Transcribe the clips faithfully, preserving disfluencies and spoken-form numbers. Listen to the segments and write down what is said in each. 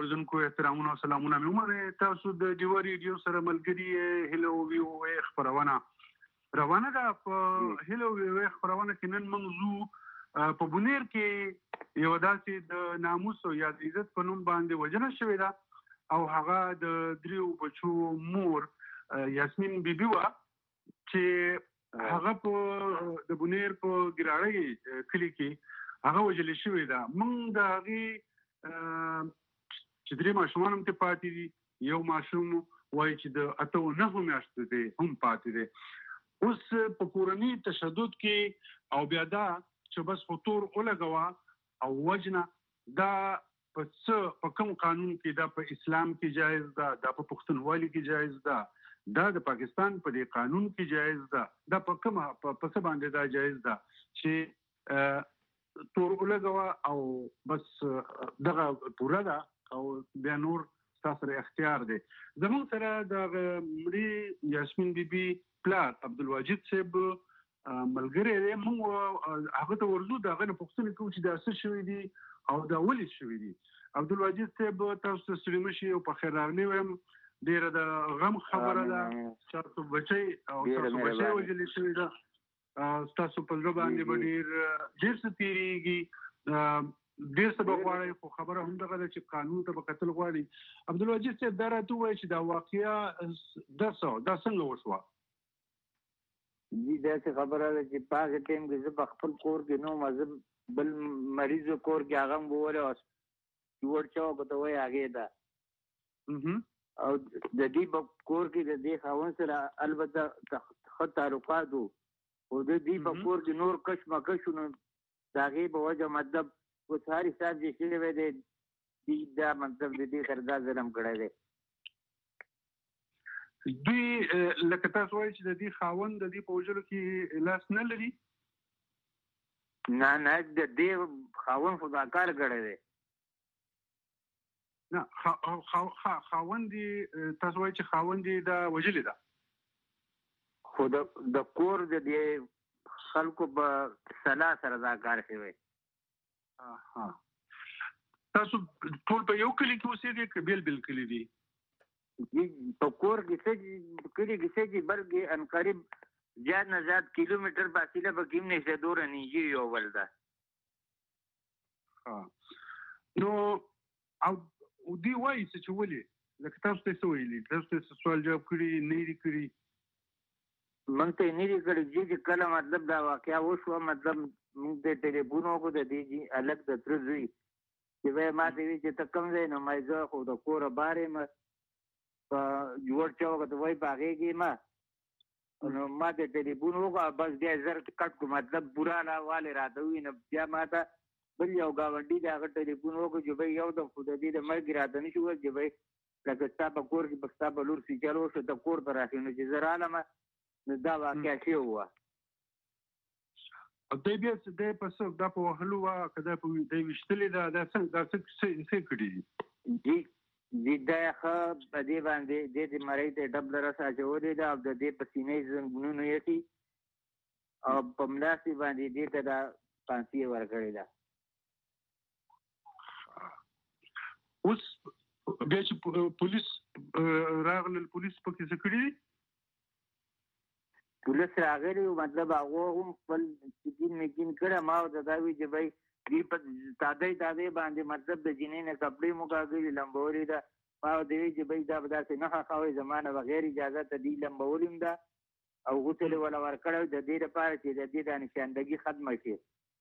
اوریدونکو احترامونه او سلامونه مې ومنئ. تاسو د ډیو ریډیو سره ملګري هیلو ویو وی خپرونه روانه ده. په هیلو ویو وی خپرونه کې نن موږ زو په بونیر کې یو داسې د ناموس او یا د عزت په نوم باندې وژنه شوې ده او هغه د دریو بچو مور یاسمین بیبي وه چې هغه په د بونیر په ګراړی کلي کې هغه وژلې شوې ده. موږ د هغې چې درې ماشومان هم ته پاتې دي، یو ماشوم وایي چې د اته نهو میاشتو دی هم پاتې دی. اوس په کورني تشدد کې او بیا دا چې بس خطور ولګوه او وجنه دا په څه په کوم قانون کې دا په اسلام کې جایز ده، دا په پښتونولي کې جایز ده، دا د پاکستان په دې قانون کې جایز ده، دا په کومه په څه باندې دا جایز ده چې تور ولګوه او بس دغه پوره ده او بیا نور تاسو سره اختیار دی. زموږ سره د مړي یاسمین بیبي پلار عبدالواجد صاحب ملګری دی. موږ هغه ته ورځو د هغه نه پوښتنه کوو چې دا څه شوي دي او دا ولې شوي دي. عبدالواجد صاحب تاسو ته ستړي مه شئ او په خیر راغلي وایم. ډېره د غم خبره ده چې تاسو بچی او تاسو بچی وژلې شوي ده. ستاسو په زړه باندې به ډېر ډېر څه تېرېږي، ډېر څه به غواړئ، خو خبره همدغه ده چې قانون ته به کتل غواړي. عبدالواجد صاحب دا راته ووایي چې دا واقعه دا څه دا څنګه وشوه؟ جی داسې خبره ده چې په هغه ټایم کې زه په خپل کور کې نه وم، زه بل مریضو کور کې هغه هم بولی جوړ چوک ته وایي هغې ده او د دې په کور کې د دې خاوند سره البته ښه تعلقات وو، خو د دې په کور کې نور کشمکش نو د هغې په وجه مطلب اوس هر حساب چې شوی دی دا مطلب د دې سره دا ظلم کړی دی. دوی لکه تاسو وایي چې د دې خاوند د دې په وژلو کې لاس نه لري؟ نه نه د دې خاوند خو دا کار کړی دی. نه خاوند یې تاسو وایي چې خاوند یې دا وژلې ده، خو د کور د دې خلکو په سلا سره دا کار شوی. تاسو ټول په یو کلي کې اوسېږئ که بیل بیل کلي دي؟ په کور کې څه کلي کې څه چې بلکې ان قریب زیات نه زیات کیلومیټر فاصله پکې هم نشته، دومره نږدې یو بل ده. نو او دوی وایي څه چې ولې لکه تاسو ته څه ویلي؟ تاسو ته څه سوال جواب کړي نه دي کړي؟ موږ ته یې نه دي کړي. چې کله مطلب دا واقعه وشوه مطلب موږ ته ټلیفون وکړو د دې هلک د تره زوی چې وایي ما ته وایي چې ته کوم ځای نه؟ ما زه خو د کوره بار یم په جوړ چوک ته وایي په هغې کې یم. نو ما ته ټلیفون وکړو بس بیا زر کټ کړو مطلب بوره والې راته ووایي. نو بیا ما ته بل یو ګاونډي د هغه ټلیفون وکړو چې وایي یو دم خو د دې د مرګ راته نه شي ویل چې وایي لکه ستا په کور کې په ستا په لور سیچل وشو ته کور ته راشي. نو چې زه رالم نو دا واقعه شوې وه. دی بیا دی په څه دا په وهلو وه که دا په دی ویشتلې ده دا څنګه دا څه څه کړي دي؟ جی جی دا ښه په دې باندې دې د مرۍ ته ډب لرس اچولې ده او د دې په سینې زنګونونه یې کړي او په ملاسې باندې دې ته دا پانسي یې ورکړې ده. اوس بیا چې پولیس راغلل پولیس پکې څه کړي دي؟ پولیس راغلی مطلب هغه هم خپل چکین میکین کړی. ما ورته دا وایي چې بھائی دې په تادی تادی باندې مطلب د جینۍ نه کپړې مو کاږلي لمبولې ده. ما ورته وایي چې بھائی دا به داسې نه ښخوئ زما نه بغیر اجازته دې لمبولې هم ده او غسل یې وله ورکړی د دې لپاره چې د دې دا نشاندګي ختمه شي.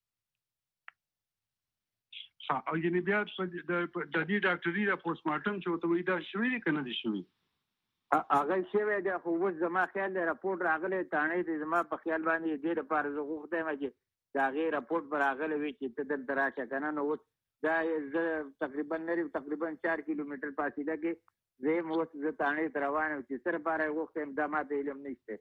او یعنې بیا د دې ډاکټري دا پوسټ مارټم چې ورته وایي دا شوي دي که نه دي شوي؟ هغه شوی دی خو اوس زما خیال دی راپورټ راغلی تاڼۍ دی زما په خیال باندې دې لپاره زه غوښتی یم چې د هغې راپورټ به راغلی وي چې ته دلته راشه که نه. نو اوس دا زه تقریبا لرې تقریبا چار کیلومیټر فاصله کې زه یم اوس زه تاڼۍ ته روان یم چې څه لپاره یې غوښتی یم دا ما ته علم نشته.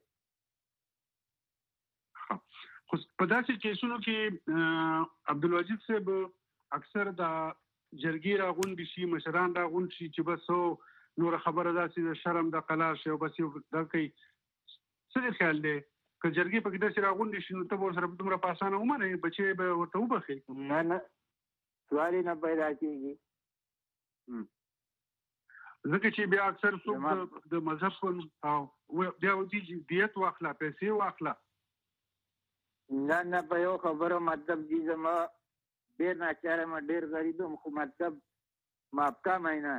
خو په داسې کیسونو کې عبدالواجد صاحب اکثر دا جرګې راغونډې شي مشران راغونډ شي چې بس نور خبره داسې د شرم د قلار شي او بس یو دا کوي. څه دې خیال دی که جرګې پکې داسې راغونډې شي نو ته به ورسره په دومره په اسانه ومنئ بچې به ورته وبخې؟ نه نه سوال یې نه پیدا کېږي. ځکه چې بیا اکثر څوک د مذهب او بیا ودي دیت واخله پیسې واخله نه نه په یو خبره مطلب دي زما ډېر ناچاره ما ډېر غریب یم خو مطلب مافتا مینه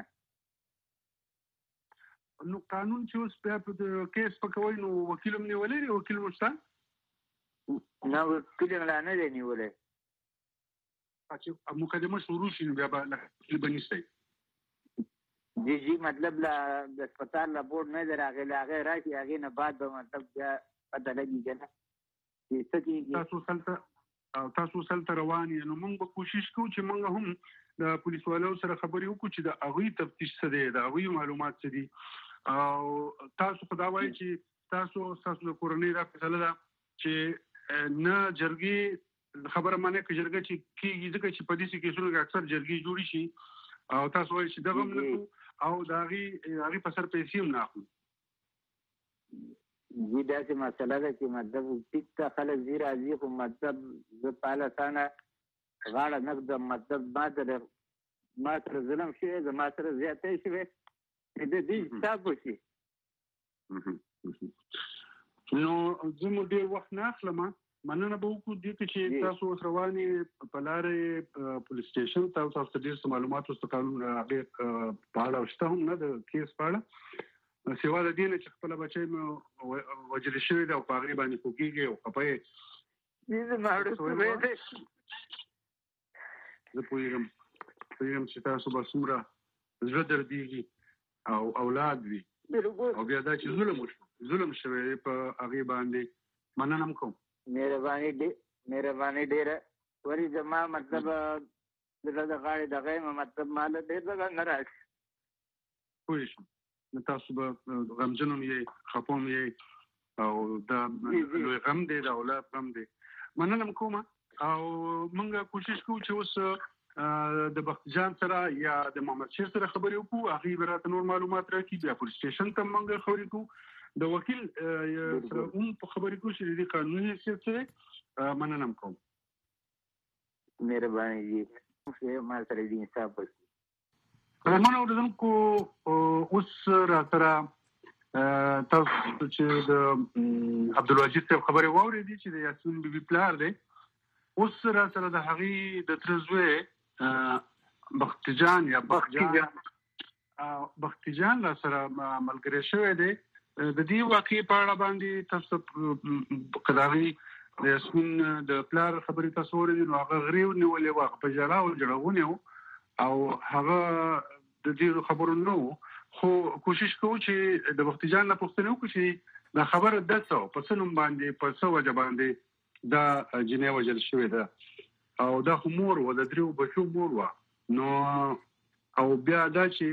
نو قانون چې اوس بیا په کیس پکوي نو وکیل هم نیولی دی وکیل مو شته نه وکیل لا نه دی نیولی چې مقدمه شروع شي نو بیا به وکیل به نیستی جی جی مطلب لا د هسپتال لا بورډ نه دی راغلی هغې راشي هغې نه بعد به مطلب بیا پته لګي که نه چې څه کېږي تاسو هلته تاسو هلته روان یې نو موږ به کوشش کوو چې موږ هم د پولیس والو سره خبرې وکړو چې د هغوی تفتیش څه دی د هغوی معلومات څه دي او تاسو خو دا وایي چې تاسو ستاسو د کورنۍ دا فیصله ده چې نه جرګې خبره منې که جرګه چې کېږي ځکه چې په دې کیسونو کې اکثر جرګې جوړې شي او تاسو وایي چې دغه هم نه کوو او د هغې هغې په سر پیسې هم نه اخلو جی داسې مسله ده چې مطلب ټیک ته خلک ځي راځي خو مطلب زه پاله سانه غاړه نه ږدم مطلب ما سره ما سره ظلم شوی زما سره زیاتی شوی چې د دې حساب وشي نو زه مو ډېر وخت نه اخلم مننه به وکړو دې ته چې تاسو اوس روان یې په لارې پولیس سټیشن ته تاسو ته ډېر څه معلومات اوس د قانون هغې په اړه شته هم نه د کیس په اړه سوا د دې نه چې خپله بچی مې وژل شوی دی او په هغې باندې خوږېږي او خفه یې زه پوهېږم پوهېږم چې تاسو به څومره زړه دردېږي او اولاد وي او بیا دا چې ظلم وشو ظلم شوی دی په هغې باندې مننه هم کوم مهرباني مهرباني ډېره ولې زما مطلب زړه د غاړې دغه یم مطلب ما له ډېر ځله نه راشي پوه شم نو تاسو به غمجن هم یې خفه هم یې او دا لوی غم دی د اولاد غم دی مننه هم کومه او موږ کوشش کوو چې اوس د بخت جان سره یا د محمد شیر سره خبرې وکړو هغې به راته نور معلومات راکړي بیا پولیس سټیشن ته موږ خبرې کوو د وکیل سره هم په خبرې کوو چې د دې قانوني حیثیت څه دی مننه هم کوم مهرباني جي ما سره دې انصاف وکړي رحمان اورېدونکو اوس راسره تاسو چې د عبدالواجد صاحب خبرې واورېدې چې د یاسمین بیبي پلار دی اوس راسره د هغې د تره زوی بختجان یا بختجان بختجان راسره ملګری شوی دی د دې واقعې په اړه باندې تاسو که د هغې د یاسمین د پلار خبرې تاسو واورېدې نو هغه غرې ونیولې وه هغه په ژړا او جړغونې و او هغه د دې خبرو نه و خو کوشش کوو چې د بختجان نه پوښتنه وکړو چې دا خبره ده څه په څه نوم باندې په څه وجه باندې دا جنۍ وژل شوې ده او دا خو مور وه د دریو بچو مور وه نو او بیا دا چې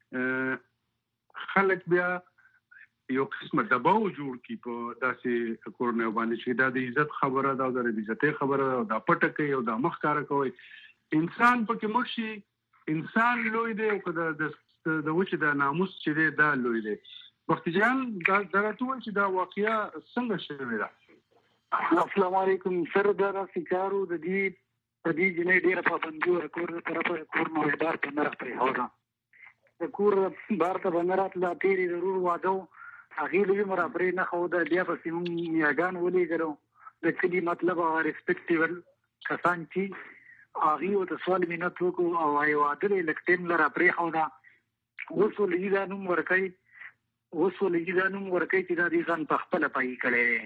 خلک بیا یو قسمه دباو جوړ کړي په داسې کورنیو باندې چې دا د عزت خبره ده او د بېعزتۍ خبره ده او دا پټه کوي او دا مخ ښکاره کوي انسان پکې مړ شي انسان لوی دی او که د وچې د ناموس چې دی دا لوی دی بختجان دا راته ووایي چې دا واقعه څنګه شوې ده السلام علیکم سر دا داسې کار و د دې د دې جنۍ ډېره پابندي وه کور د طرفه کور نه وایي بار ته نه راپرېښوده د کور بار ته به نه راتله تېرې ضرور واده و هغې له ویمه راپرې نه ښوده بیا پسې مونږ میاګان ولېږلو د کلي مطلب هغه ریسپیکټیبل کسان چې هغې ورته سوال منت وکړو او یې واده دی لږ ټایم له راپرېښوده اوس ولې دا نوم ورکوي اوس ولې دا نوم ورکوي چې دا دې ځان په خپله پایي کړی دی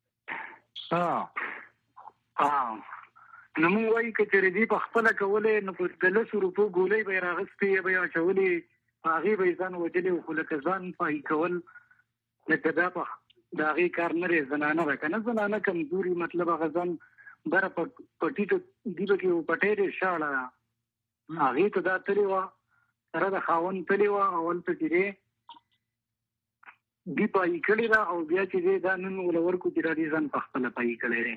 نو مونږ وایي که چېرې دې په خپله کولی نو په د لسو روپو ګولۍ به یې راغستې یا به یې اچولې په هغې به یې ځان وژلی خو لکه ځان پایي کول لکه دا په د هغې کار نه دی زنانه ده که نه زنانه کمزوري مطلب هغه ځان بره په ټیټو دیبه کې پټۍ دی شاړه ده هغې ته دا تلې وه سره د خاوند تلې وه او هلته چې دی دی پایي کړې ده او بیا چې دی دا نن وله ورکړو چې دا دې ځان په خپله پایي کړی دی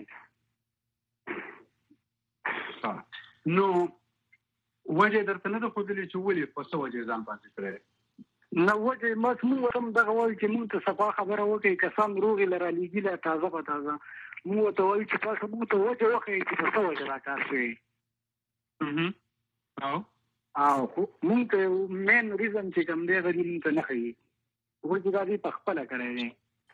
نو وجه یې درته نه ده ښودلې چې ولې په څه وجه یې ځان پاتې کړی دی نه وجه یې بس مونږ ورته هم دغه وایو چې مونږ ته صفا خبره وکړئ کسان روغې له رالیږي تازه په تازه مونږ ورته وایو چې تاسو مونږ ته وجه وښیئ چې په څه وجه دا کار شوی او او مونږ ته مین ریزن چې کوم دی غوړي مونږ ته نه ښیي وایي چې دا دوی په خپله کړی دی.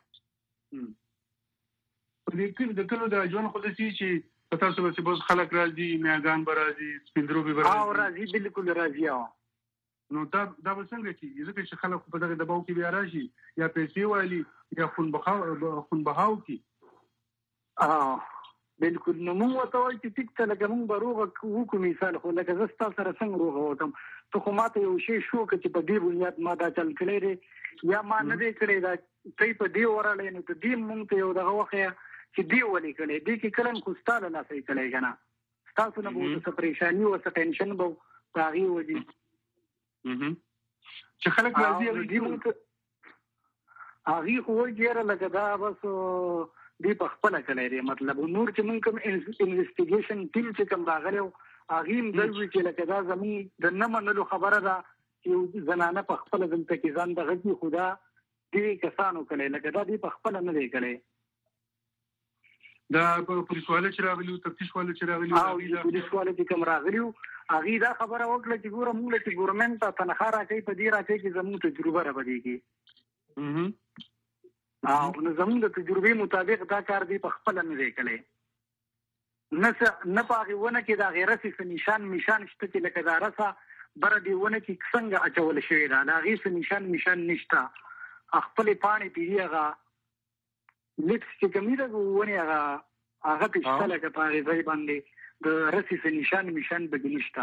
په دې کې د کلو د ژوند خو داسې چې په تاسو به چې بس خلک راځي میاګان به راځي سپین دروبي به راځي او راځي بالکل راځي. نو دا دا به څنګه کېږي ځکه چې خلک په دغه دباو کې بیا راشي یا پیسې والي یا خون بخاو خون بهاو کې. بالکل. نو موږ ورته وایو چې ټیک ته لکه موږ به روغه وکړو مثال خو لکه زه ستا سره څنګه روغه وکړم ته خو ما ته یو شی شو که چې په دې بنیاد ما دا چل کړی دی یا ما نه دی کړی دا تی په دې ورالی نو ته دې موږ ته یو دغه وښیه چې دې ولې کړی دې کې کله خو ستا له لاسه یې کړی که نه ستاسو نه به ورته څه پریشاني و څه ټینشن به په هغې وځي چې خلک راځي هغې خو وایي چې یاره لکه دا بس دی په خپله کړی دی مطلب نور چې موږ کوم انویسټیګیشن ټیم چې کوم راغلی و هغې هم ځای وي چې لکه دا زموږ د نه منلو خبره ده چې زنانه په خپله دلته کې ځان دغه کړي خو دا دې کسانو کړی لکه دا دې په خپله نه دی کړی. دا پولیس والا چې راغلي وو تفتیش والا چې راغلي وو پولیس والا چې کوم راغلي وو هغې دا خبره وکړه چې ګوره موږ له چې ګورمنټ ته تنخوا راکوي په دې راکوي چې زموږ تجربه رابدېږي او نو زموږ د تجربې مطابق دا کار دی په خپله نه دی کړی نه نه په هغې ونه کې د هغې رسې څه نشان میشان شته چې لکه دا رسه بره دې ونه کې څنګه اچوله شوې ده د هغې څه نشان میشان نشته خپلې پاڼې پې دي هغه لیکس چې کوم دي د ونې هغه هغه پې شته لکه په هغې ځای باندې د رسې څه نشان میشان پکې نشته.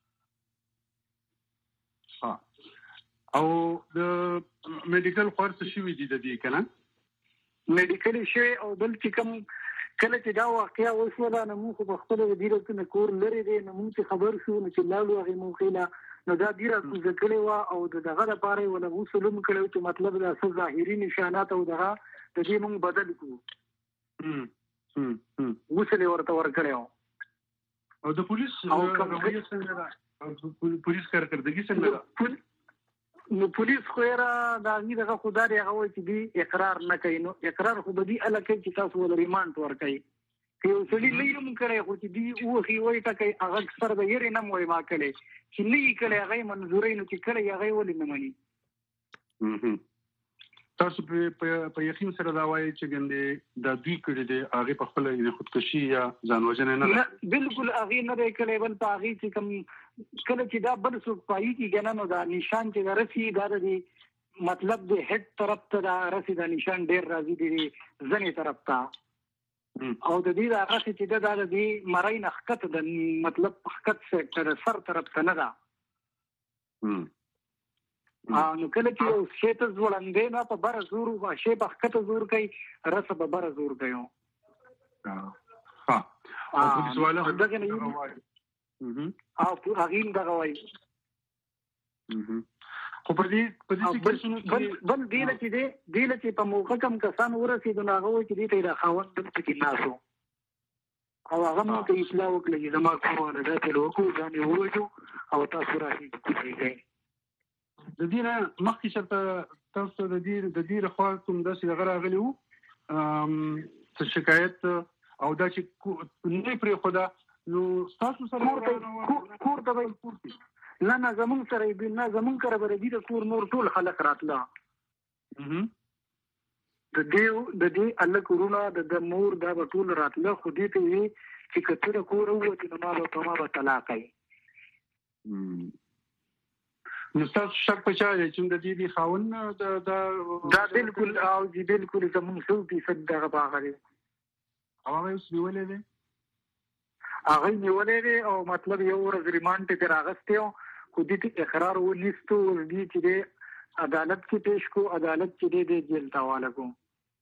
او د میډیکل خرڅ شوي دي د دې که نه میډیکل شوی او بل چې کوم کله چې دا واقعه وشوله نو موږ خو په خپله د دې نه کور لرې دی نو موږ چې خبر شو نو چې لاړو هغې موقع له نو دا ډېره کوزه کړې وه او د دغه دپاره یې ونه غسل هم کړی و چې مطلب دا څه ظاهري نشانات او دغه د دې موږ بدل کړو غسل یې ورته ورکړی و. او د پولیس رویه څنګه ده پولیس کارکردګي څنګه ده؟ نو پولیس خو یې د هغې دغه خو دا دی هغه وایي چې دوی اقرار نه کوي نو اقرار خو به دوی هله کوي چې تاسو ول ریمانډ ورکوي که یو سړي نه یې هم کړی خو چې دوی وښي وایي ټکوي هغه سر د یېرې نه م وایي ما کړی چې نه یې کړی هغه یې منظورۍ نو چې کړی هغه یې ولې نه مني. تاسو په یقین سره دا وایي چې ګندې دا دوی کړي دی هغې په خپله خودکشي یا ځان وژنه نه ده؟ بالکل هغې نه دی کړی بل په هغې چې کوم کله چې دا بل څوک پایي کېږي نه نو دا نشان چې دا رسي دا د دې مطلب د هیډ طرف ته دا رسي دا نشان ډېر راځي د زنې طرف ته او د دې دا رسي چې دا د دې مرۍ نه ښکته د مطلب ښکت سیټ د سر طرف ته نه ده. نو کله چې یو شی ته ځوړندې نه په بره زور شی په ښکته زور کوي رسه په بره زور کوي. او هغې هم دغه وایي. خو په دې بل دې له چې دی دې له چې په موقع کم کسان ورسېدو نو هغه وایي چې دې ته یې دا خاوند دلته کې ناست و او هغه موږ ته اطلاع وکړه چې زما کور والا دا چل وکړو ځان یې ووژو او تاسو راشئ کوزېږئ. د دې نه مخکې چېرته تاسو د دې د دې لخوا کوم داسې هغه راغلي وو څه شکایت او دا چې نه یې پرېښوده نو ستاسو سره کور ته به یې نه نه زمونږ سره یې نه زمونږ کره به د دې د کور نور ټول خلک راتله د دې د دې هلک وروڼه د ده مور دا به ټول راتله خو دې ته وي چې که ته د کوره ووتې نو ما به په ما به طلاق کوي. نو ستاسو شک په چا دی چې د دې دې خاوند دا بالکل او جی بالکل زمونږ سل فیصد دغه په هغه دی او هغه اوس نیولی دی هغه یې نیولی دی او مطلب یو ورځ ریمانډ ته ترې راغستی و خو دې ته اقرار ونیستو اوس دې چې دی عدالت کې پیش کو عدالت چې دی دی جیل ته حواله کوو.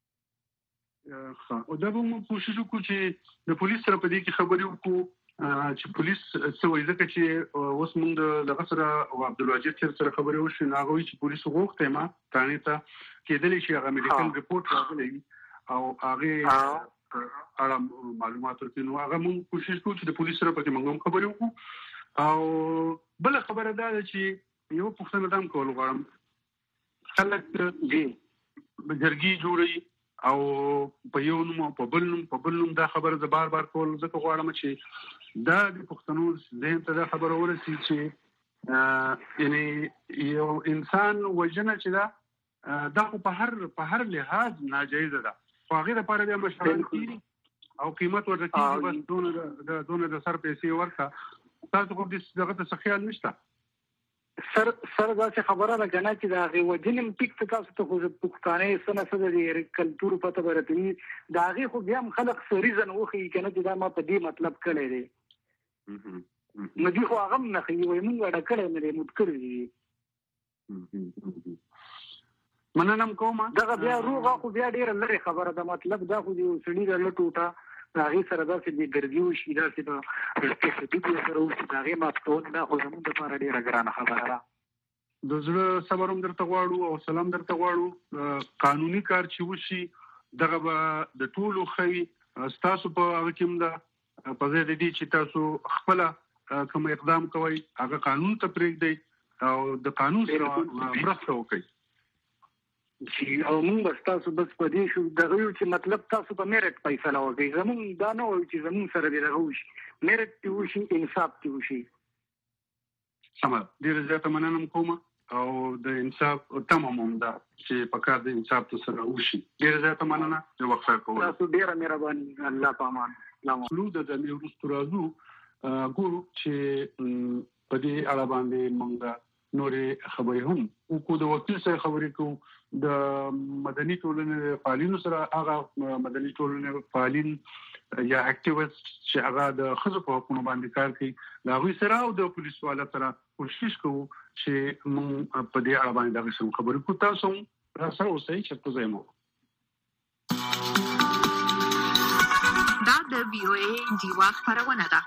او دا به موږ کوشش وکړو چې د پولیس سره په دې کې خبرې وکړو چې پولیس څه وایي ځکه چې اوس موږ د دغه سره عبدالواجد صاحب سره خبرې وشوې نو هغه وایي چې پولیس غوښتی ما تانې ته کېدلی شي هغه میډیکل رپورټ راغلی وي او هغې اړه معلومات ورکړي نو هغه موږ کوشش کوو چې د پولیس سره پکې موږ هم خبرې وکړو. او بله خبره دا ده چې یوه پوښتنه دا هم کول غواړم خلک جرګې جوړوي او په یو نوم او په بل نوم په بل نوم دا خبره زه بار بار کول ځکه غواړم چې دا د پښتنو ذهن ته دا خبره ورسي چې یعنی یو انسان وژنه چې دا دا په هر په هر لحاظ ناجایز ده. خو هغه لپاره بیا مشورت کیږي او قیمت ورته کیږي، بس دونه د دونه د سر پیسې ورکړه. تاسو خو دې دغه څه خیال نشته؟ سر سر دا څه خبره ده کنه چې دا غي وجنم ټیک ته تاسو ته خو پښتانه سره سره د کلچر پته ورته دا غي خو بیا خلک سریزن وخی کنه چې دا ما په دې مطلب کړی دی. نو دی خو هغه نه خي وي مونږ دا کړی نه دی مت کړی. مننم کومه دا بیا روغه خو بیا ډیر لري خبره ده. مطلب دا خو دی سړي د لټوټه هغه سره دا چې د ګرځیو شي دا چې د استفادې سره اوس دا غي مات کوو دا خو زموږ لپاره ډیره ګرانه خبره ده. د زړه صبر هم درته غواړو او سلام درته غواړو. قانوني کار چې وشي دغه به د ټولو خي تاسو په هغه کې ده په ځای د دې چې تاسو خپل کوم اقدام کوي هغه قانون ته پرېږدئ او د قانون سره مرسته وکړئ. چې او موږ تاسو بس په دې شو دغه یو چې مطلب تاسو په میرټ فیصله وکړئ. زموږ دا نه وایي چې زموږ سره دې دغه وشي، میرټ دې وشي، انصاف دې وشي. سمه ډېره زیاته مننه کوم او د انصاف تمام هم ده چې په کار د انصاف ته سره وشي. ډېره زیاته مننه چې وخت راکوئ. تاسو ډېره مهرباني. الله په امان. لو د دې وروسته راځو ګورو چې په دې اړه باندې موږ نورې خبرې هم وکړو. د وکیل سره خبرې کوو، د مدني ټولنې فعالینو سره، هغه مدني ټولنې فعالین یا اکټیویسټ چې هغه د ښځو په حقوقو باندې کار کوي له هغوی سره او د پولیسو والا سره کوشش کوو چې موږ په دې اړه باندې دغه څه خبرې کوو. تاسو هم راسره اوسئ چېرته ځای مو. دا د وی او ای ډیوا خبرونه ده.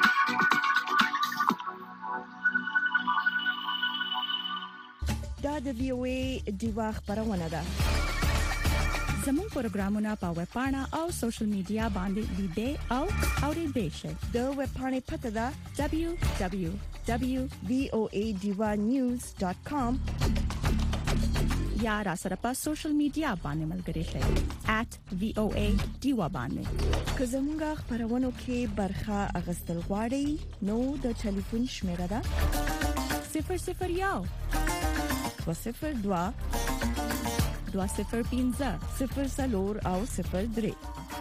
دا د وی او ای ډیوا خبرونه ده. زموږ پروګرامونه په ویب پاڼه او سوشل میډیا باندې لیدئ او اوریدئ شئ. د ویب پاڼې پته ده دبليو دبليو دبليو ډاٹ وی او ای ډیوا نیوز ډاٹ کام یا را سره په سوشل میډیا باندې ملګري شئ ایٹ وی او ای ډیوا باندې. که زموږ خبرونو کې برخه اغستل غواړئ نو د ټلیفون شمیره ده صفر صفر یو دو صفر دو دو صفر پنځه صفر څلور او صفر درې.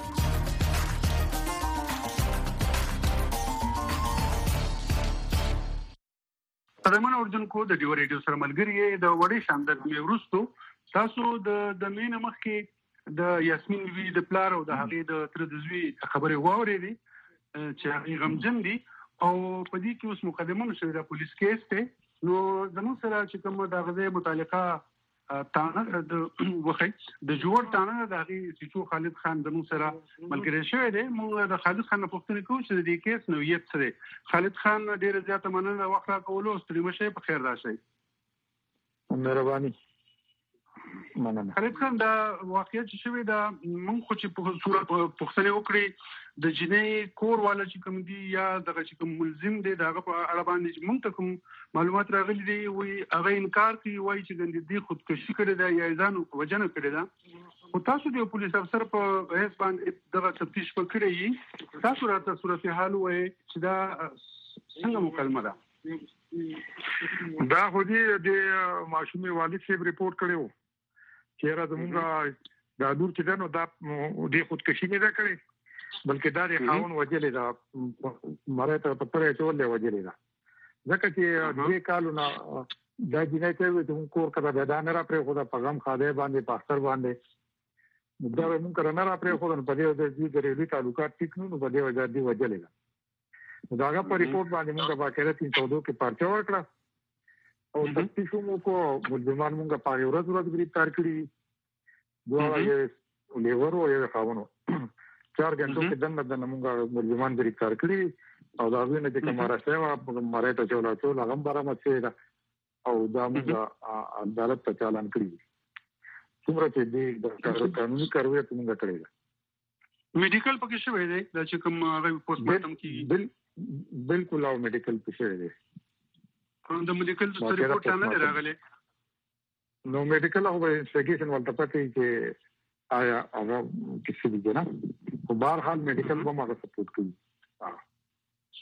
قدمونه اردوونکو د ډیو ریډیو سره ملګری د وړې شاندار مې ورستو تاسو د د مینه مخ کې د یاسمین وی د پلار او د هغې د تر د زوی خبرې واورېدې چې هغه غمجن دي او په دې کې اوس مقدمه شوې د پولیس کیس ته. نو زموږ سره چې کوم د غزې متعلقه تانه د وخی د جوړ تانه د هغې سیچو خالد خان زموږ سره ملګری شوی دی. موږ د خالد خان نه پوښتنه کوو چې د دې کیس نوعیت څه دی. خالد خان ډېره زیاته مننه وخت راکولو. ستړي مه شئ، په خیر راشئ. مهرباني. مننه. خالد خان دا واقعیت چې شوی دا موږ خو چې په صورت پوښتنه وکړي د جنې کور والا چې کوم دی یا دغه چې کوم ملزم دی دغه په اړه باندې موږ ته کوم معلومات راغلي دي وي هغه انکار کوي، وایي چې ګندې دی خودکشي کړې ده یا ځان وژنه کړې ده. خو تاسو د پولیس افسر په حیث باندې دغه تفتیش وکړئ، تاسو راته صورتحال وایي چې دا څنګه مکالمه ده. دا خو دې د ماشومې والد صاحب ریپورت کړو چې را زمونږ دا دور چې ده نو دا د خودکشي نه ده کړې بلکې دا د خاون وجلې ده، مړی ته په پړی اچولې وجلې ده. ځکه چې دوې کالونه دا جنایت وي چې موږ کور کته دا نه را پرېښوده په غم خادی باندې په اختر باندې دا به موږ کره نه را پرېښوده نو په دې وجه دوی د ریلي تعلقات ټیک نو نو په دې وجه دوی وجلې ده. نو د هغه په ریپورټ باندې موږ باقاعده تین سو دو کې پرچه ورکړه او تفتیش هم وکړو. ملزمان موږ په هغې ورځ ورځ ګرفتار کړي دواړه یې لیور او یې خاون و. چار غنټو کې دنه دنه موږ ملزمان ګرفتار کړي او دا هغوی نه چې کومه راشی وه مړی ته چې ولاړ هغه هم برآمد شوې ده او دا موږ عدالت ته چالان کړي دي. څومره چې دې قانوني کاروي ته موږ کړې ده. میډیکل پکې شوی دی دا چې کوم هغه پوسټ مارټم کېږي. بالکل او میډیکل پکې شوی دی. د میډیکل څه ریپورټ نه دی راغلی. نو میډیکل هغه انویسټیګیشن ولته پته چې آیا هغه کسی دی نه خو بهرحال میډیکل به هغه سپورټ کوي.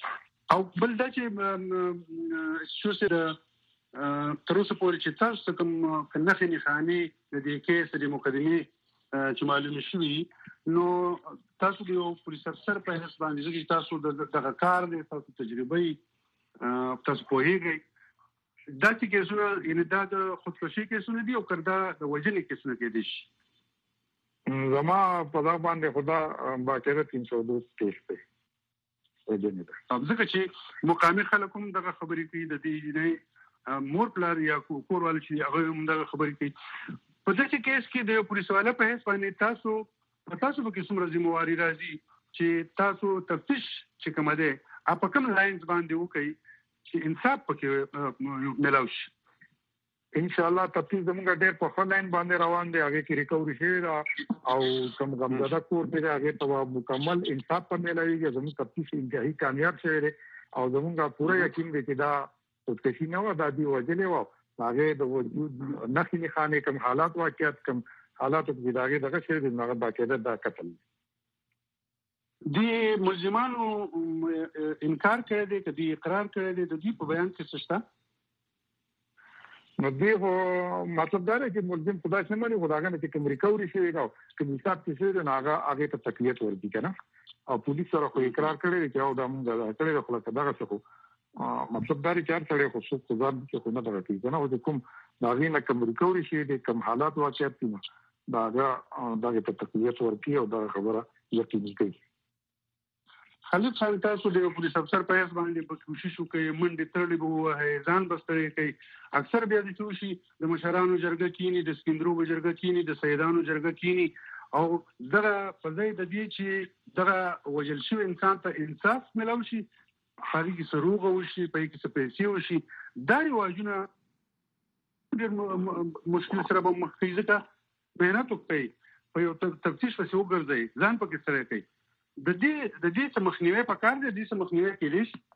او بل دا چې څه سره تر اوسه پورې چې تاسو کوم کنخې نښانې د دې کیس د مقدمې چې معلومه شوې نو تاسو د یو پولیس افسر په حیث باندې چې تاسو د دغه کار د تاسو تجربه تاسو پوهیږئ دا چې کیسونه یعنی دا د خودکشي کیسونه دي او کړه د وژنې کیسونه کې دي زما په دا باندې خدا باقاعده تین سو دو کیس دی وژنې ده ځکه چې مقامي خلک هم دغه خبرې کوي د دې نه مور پلار یا کورواله چې هغه هم دغه خبرې کوي په دې کیس کې د پولیس والا په هیڅ باندې تاسو په تاسو به کومه ذمہواری راځي چې تاسو تفتیش چې کوم ده اپ کوم لاینز باندې وکړي چې انصاف پکې ملاوي شي ان شاء الله تفتیش زموږ ډېر په خپل لاین باندې روان دی هغه کې ریکوري شي او کوم غمزده کور دی هغه ته مکمل انصاف په ملاوي زموږ تفتیش انتهایی کامیاب شوی او زموږ پوره یقین دی چې دا خودکشي نه و دا دی وجلې و هغه د وجود نخې نښانې کوم حالات واقعیت کوم حالات کې داګه دغه شی د هغه باقاعده دا قتل دی ملزمانو انکار کړی دی چې دی اقرار کړی دی د دې په بیان کې څه شته نو دی هو مطلب دا دی چې ملزم خدای څخه مړي خداګنه چې کوم ریکوري شي نو کوم حساب کې شي نو هغه هغه ته تکلیف ورکړي کنه او پولیس سره خو اقرار کړی چې او دا موږ کړی خو لا دغه څه مطلب دا چې هر څړې خو څه ځان چې خو نه درکې کنه او کوم دا غینه کوم ریکوري شي د کوم حالات واقعیت دي دا دا دغه ته تکلیف ورکړي او دا خبره یقیني کوي خالد صاحب تاسو د پولیس افسر په هیڅ باندې په کوشش وکړي منډه تړلې به وه ځان بسترې کوي اکثر بیا د توشي د مشرانو جرګه کینی د سکندرو جرګه کینی د سیدانو جرګه کینی او دغه په ځای د دې چې دغه وجل شو انسان ته انصاف ملو شي خارجي سروغه وشي په کې څه پیسې وشي دا رواجونه ډېر مشکل سره به مخ کیږي ځکه مهنت وکړي په یو تفتیش وسو ګرځي ځان پکې سره کوي د دې د دې څخه مخنیوي پکار دی د دې څخه مخنیوي کېدای شي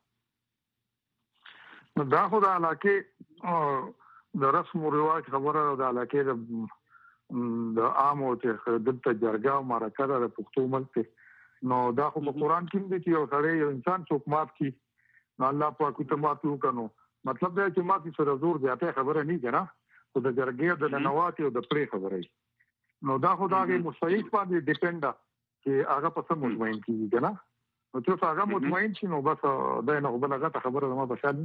نو دا خو د علاقې د رسم او رواج خبره د علاقې د د عام او چې دلته جرګه او مرکه د پښتو ملک نو دا خو په قران کې دی چې یو سړی یو انسان څوک مات کی نو الله پاک ته مات وکړو مطلب دا چې مات سره زور زیاته خبره نه ده خو د جرګې د ننواتي او د پرې خبره نو دا خو دا غي مستحق باندې ډیپند چې هغه په څه مطمئن کیږي کنه نو چې هغه مطمئن شي نو بس دا نه بلغه خبره ما بشال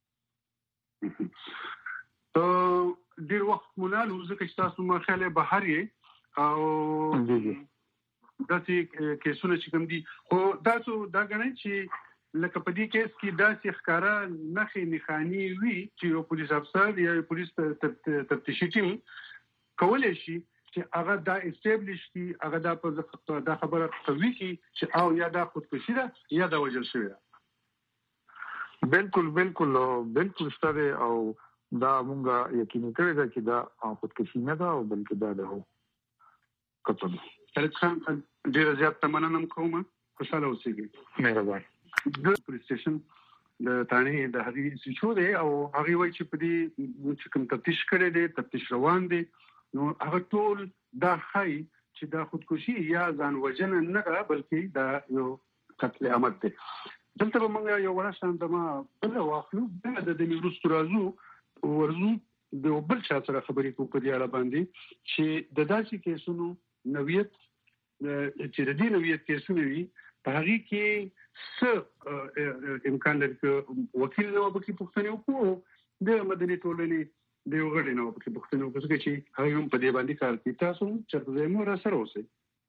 ته ډیر وخت مونږ ځکه چې تاسو ما خاله بهر یې او داسې کیسونه چې کوم دي خو تاسو دا غواړئ چې لکه په دې کیس کې داسې ښکارا نخې نښانې وي چې یو پولیس افسر یا پولیس تفتیشي ټیم کولای شي چې هغه دا اسټابلیش کی هغه دا په دا خبره کوي چې او یا دا خودکشي ده یا دا وجل شوی ده بالکل بالکل بالکل ستاره او دا مونږه یقیني کړی دا چې دا خودکشي نه ده او بلکې دا ده قتل خالد خان ډیر زیات تمننم کوم خوشاله اوسئ مهرباني د پولیس سټیشن د تانی د هغې شو دی او هغه وایي چې په دې چې کوم تفتیش کړی دی تفتیش روان دی نو هغه ټول دا خای چې دا خودکشي یا ځان وژنه نه ده بلکې دا یو قتل عمد دی دلته به موږ یو وړه شان د ما بل واخلو د د میروستو راځو ورزو د بل چا سره خبرې کوو په دې اړه باندې چې د داسې کیسونو نویت چې د دې نویت کیسونه وي په هغه کې څه امکان لري چې وکیل نو به کې پوښتنه وکړو د مدني ټولنې د یو غړي نو به کې پوښتنه وکړو چې هغه هم په دې باندې کار کوي تاسو چې زه مو را سره اوسئ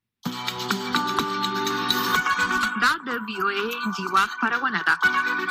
دا د وی او ای دیوا خبرونه ده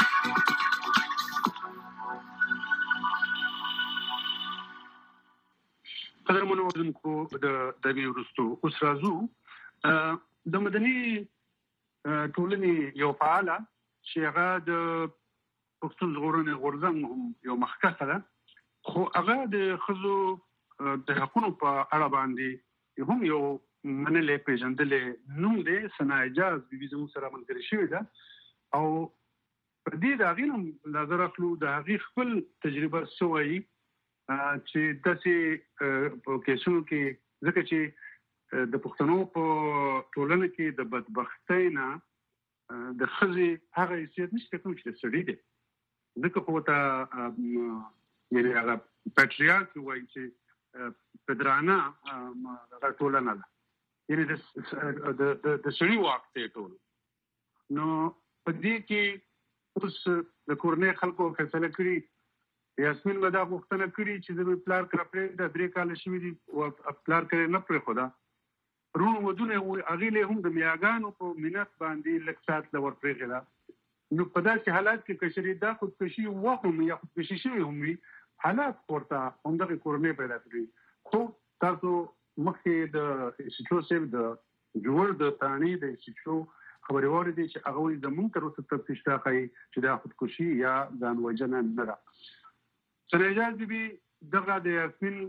قدرمنو اوردونکو د د ویروستو اوس راځو د مدني ټولنې یو فعاله چې هغه د پښتون ژغورنې غورځنګ هم یو مخکښه ده خو هغه د ښځو د حقوقو په اړه باندې هم یو منلې پیژندلې نوم دی ثنا اجاز بیبي زموږ سره ملګرې شوې ده او په دې د هغې نه نظر اخلو د هغې خپل تجربه څه وایي چې داسې په کیسونو کې ځکه چې د پښتنو په ټولنه کې د بدبختۍ نه د ښځې هغه حیثیت نشته کوم چې سړي دی ځکه خو ته یعنې هغه پیټریارکي وایي چې پدرانه هغه ټولنه ده یعنې د سړي واک دی ټول نو په دې کې اوس د کورنۍ خلکو فیصله کړي یاسمین به دا غوښتنه کړي چې زه پلار کړه پرېږده درې کاله شوي دي پلار کړی نه پرېښوده روڼ ودونه هغې له هم د میاګانو په منت باندې لږ ساعت له ورپرېښې نو په داسې حالات کې که چېرې دا خودکشي وهم یا خودکشي شوي هم وي حالات ورته همدغې کورنۍ پیدا کړي خو تاسو مخکې د ایسیچو صاحب د جوړ د تانې د ایسیچو خبرې واورېدې چې هغه وایي زموږ تر اوسه تفتیش دا ښایي چې دا خودکشي یا ځان وژنه نه ده سنایجاز بیبي دغه د یاسمین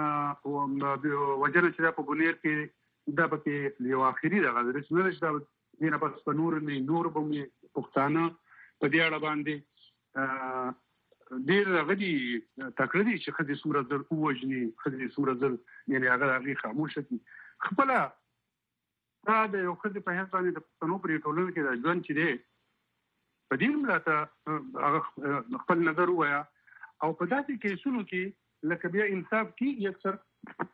وژنه چې دا په بونیر کې دا پکې یو آخري دغه دی چې نه ده چې دا دې نه پس په نور نه نور به مې پښتانه په دې اړه باندې ډېر هغه دي تکړه دي چې ښځې څومره ځل ووژني ښځې څومره ځل یعنې هغه هغې خاموشه کړي خپله دا د یو ښځې په حیث باندې د پښتنو په دې ټولنه کې دا ژوند چې دی په دې هم راته هغه خپل نظر ووایه او په داسې کیسونو کې لکه بیا انصاف کېږي اکثر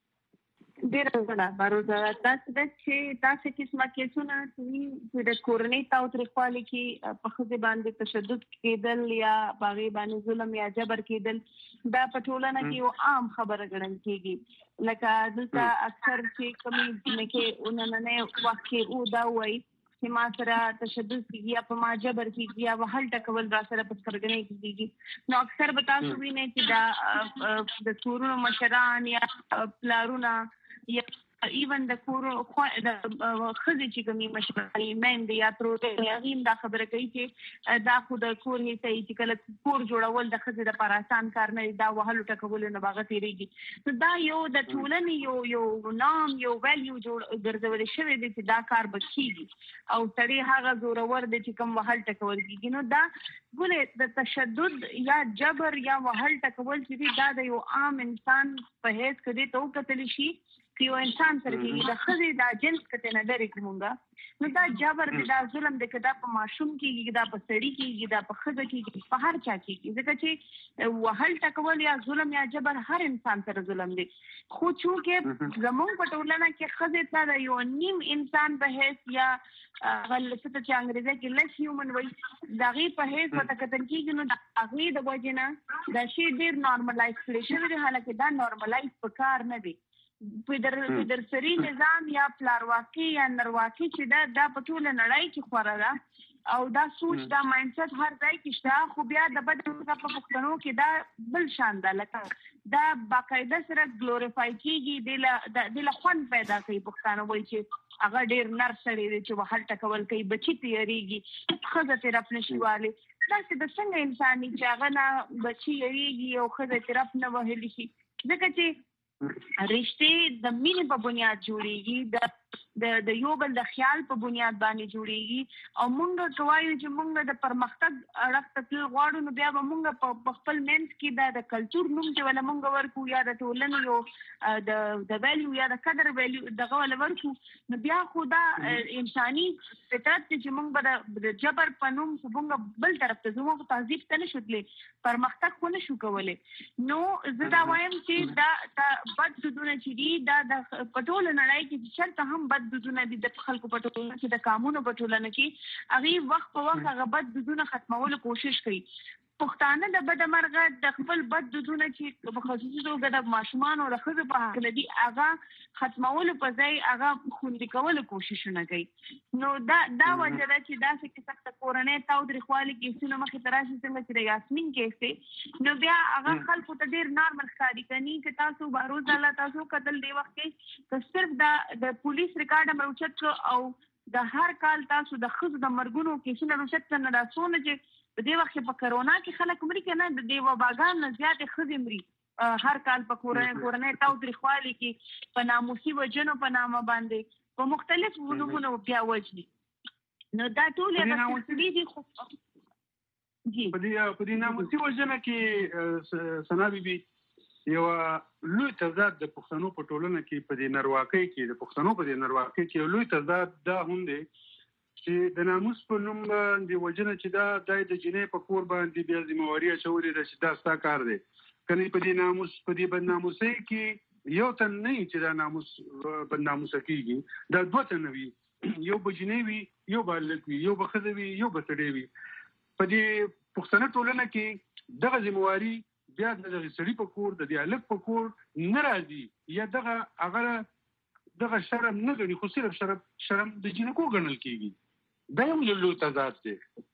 ډېره ښه ده باروزه داسې ده چې داسې قسمه کیسونه چې د کورنۍ تاوتریخوالي کې په ښځې باندې تشدد کېدل یا په هغې باندې ظلم یا جبر کېدل دا په ټولنه کې یو عام خبره ګڼل کېږي لکه دلته اکثر چې کومې نکې نننی وخت کې او دا وایي چې ما سره تشدد کېږي یا په ما جبر کېږي یا وهل ټکول را سره په سترګنۍ کېږي نو اکثر به تاسو وینئ چې دا د کورونو مشران یا پلارونه یا ایون د کور د ښځې چې کومې مشرانې میندې یا ترورې هغې هم دا خبره کوي چې دا خو د کور حصه یي چې کله کور جوړول د ښځې دپاره اسان کار نه دی دا وهلو ټکولو نه به هغه تېرېږي نو دا یو د ټولنې یو یو نام یو ویلیو جوړ ګرځولی شوی دی چې دا کار به کېږي او سړی هغه زورور دی چې کوم وهل ټکول کېږي نو دا ګولې د تشدد یا جبر یا وهل ټکول چې دی دا د یو عام انسان په حیث که دې ته وکتلی شي یو انسان سره کېږي د ښځې دا جنس کتې نه ډېرې کومونږه نو دا جبر دی دا ظلم دی که دا په ماشوم کېږي دا په سړي کېږي دا په ښځه کېږي په هر چا کېږي ځکه چې وهل ټکول یا ظلم یا جبر هر انسان سره ظلم دی خو چونکې زموږ په ټولنه کې ښځې ته د یو نیم انسان په حیث یا هغه څه ته چې انګریزي کې لیس هیومن وایي د هغې په حیث ورته کتل کېږي نو د هغې د وجې نه دا شی ډېر نارملایز کړی شوی دی حالانکه دا نارملایز په کار نه دی پدرسري نظام یا پلارواکي یا نرواکي چې دا دا په ټوله نړۍ کې خوره ده او دا سوچ دا مایندسیټ هر ځای کې شته خو بیا د بد په پښتنو کې دا بل شان ده لکه دا باقاعده سره ګلوریفای کېږي دې له خوند پیدا کوي پښتانه وایي چې هغه ډېر نر سړی دی چې وهل ټکول کوي بچي تېرېږي ښځه ترې رپ نشي والی داسې د څنګه انسان چې هغه نه بچي یېږي او ښځه ترې رپ نه وهلی شي ځکه چې رشتې د مینې په بنیاد جوړېږي د د د یو بل د خیال په بنیاد باندې جوړېږي او مونږ که وایو چې مونږ د پرمختګ اړخ ته تلل غواړو نو بیا به مونږ په خپل منځ کې دا د کلچر نوم چې وله مونږ ورکو یا د ټولنې یو د د ویلیو یا د قدر ویلیو دغه وله ورکو نو بیا خو دا انساني فطرت دی چې مونږ به د جبر په نوم خو مونږ بل طرف ته ځو مونږ تهذیب ته نه شو تللی پرمختګ خو نه شو کولی نو زه دا وایم چې دا بد دودونه چې دي دا د په ټوله نړۍ کې چې چېرته هم بد دودونه دي د خلکو په ټولنه کې د قانونو په ټولنه کې هغې وخت په وخت هغه بد دودونه ختمولو کوشش کوي پښتانه د بده مرغه د خپل بد دودونه چې په خصوصي توګه د ماشومانو د ښځو په هکله دي هغه ختمولو په ځای هغه خوندي کولو کوششونه کوي نو دا دا وجه ده چې داسې قسم د کورنۍ تاوتریخوالي کیسونه مخې ته راشي څنګه چې د یاسمین کیس دی نو بیا هغه خلکو ته ډېر نارمل ښکاري کني که تاسو باروز الله تاسو کتل دی وخت کې که صرف دا د پولیس ریکارډ هم راوچت کړو او د هر کال تاسو د ښځو د مرګونو کیسونه راوچت کړه نو دا څونه چې په دې وخت کې په کرونا کې خلک مري که نه د دې وباګانو نه زیاتې ښځې مري هر کال په کورنۍ کورنۍ تاوتریخوالي کې په ناموسي وژنو په نامه باندې په مختلفو نومونو بیا وژني نو دا ټول هغه سلسلې دي خو په دې ناموسي وژنه کې ثنا بیبي یوه لوی تضاد د پښتنو په ټولنه کې په دې نرواکۍ کې د پښتنو په دې نرواکۍ کې یو لوی تضاد دا هم دی چې د ناموس په نوم باندې وجنه چې دا د جنې په کور باندې بیا ذمہواری اچولې ده چې دا ستا کار دی. کني په دې ناموس په دې بدناموسۍ کې یو تن نه چې دا ناموس بدناموسه کیږي، دا دوه تن وي، یو به جنې وي، یو به هلک وي، یو به ښځه وي، یو به سړی وي. په دې پښتنه ټولنه کې دغه ذمہواری بیا د دغه سړي په کور د دې هلک په کور نه راځي، یا دغه هغه دغه شرم نه ګڼي، خو صرف شرم شرم د جنکو ګڼل کیږي. دا یو لوی تضاد دی.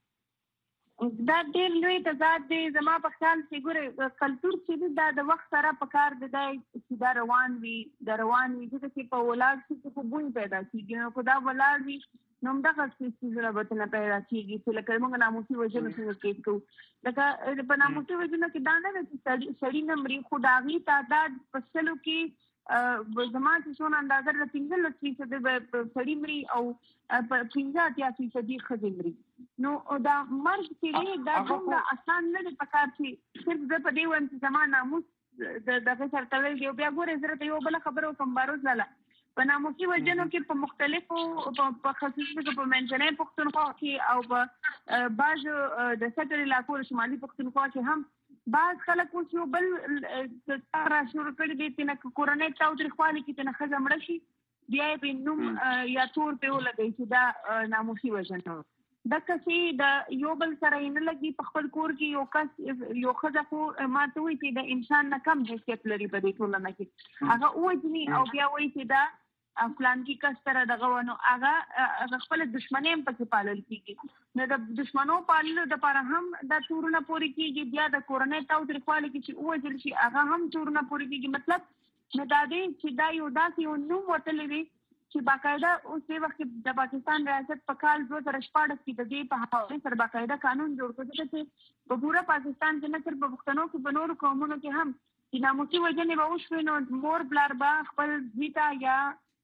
دا ډېر لوی تضاد دی. زما په خیال چې ګوره کلتور چې دا د وخت سره په کار دی چې دا روان وي دا روان وي ځکه چې په ولاړ شي خو بوی پیدا کېږي، نو که دا ولاړ وي نو همدغه څیزونه به نه پیدا کېږي چې لکه موږ ناموسي وژنو څنګه کیس کوو. لکه په ناموسي وژنو کې دا نه ده چې سړي نه مري، خو د هغې تعداد په سلو کې زما چې څونه اندازه د پنځلس فیصده به سړي مري او په پنځه اتیا فیصدي ښځې مري. نو دا مرګ چې دی دا دومره اسان نه دی په کار چې صرف زه په دې وایم چې زما ناموس د دغه سره تړلی دی. بیا ګورې زه درته یوه بله خبره وکړم باروز لاله، په ناموسي وژنو کې په مختلفو په خصوصي توګه په منځنۍ پښتونخوا کې او په بعضو د سټر علاقو شمالي پښتونخوا کې هم بعض خلک اوس یو بل کار را شروع کړي دي چې نه کورنۍ تاوتریخوالي کې چې نه ښځه مړه شي بیا یې په نوم یا تور پرې ولګوي چې دا ناموسي وژنه. دکه چې د یو بل سره یې نه لګي په خپل کور کې یو کس یو ښځه خو ما ته وایي چې د انسان نه کم حیثیت لري په دې ټولنه کې، هغه ووژني او بیا وایي چې دا فلانکي کس سره دغه و، نو هغه هغه خپله دښمنۍ هم پکې پالل کېږي. نو د دښمنو پاللو دپاره هم دا تورونه پورې کېږي، بیا د کورنۍ تاوتریخوالي کې چې ووژل شي هغه هم تورونه پورې کېږي. مطلب نو دا دی چې دا یو داسې یو نوم وتلی دی چې باقاعده اوس دې وخت کې د پاکستان ریاست په کال دوه زره شپاړس کې د دې په حوالې سره باقاعده قانون جوړ کړ، ځکه چې په پوره پاکستان کې نه صرف په پښتنو کې په نورو قومونو کې هم چې ناموسي وژنې به وشوې نو مور پلار به خپل زوی ته یا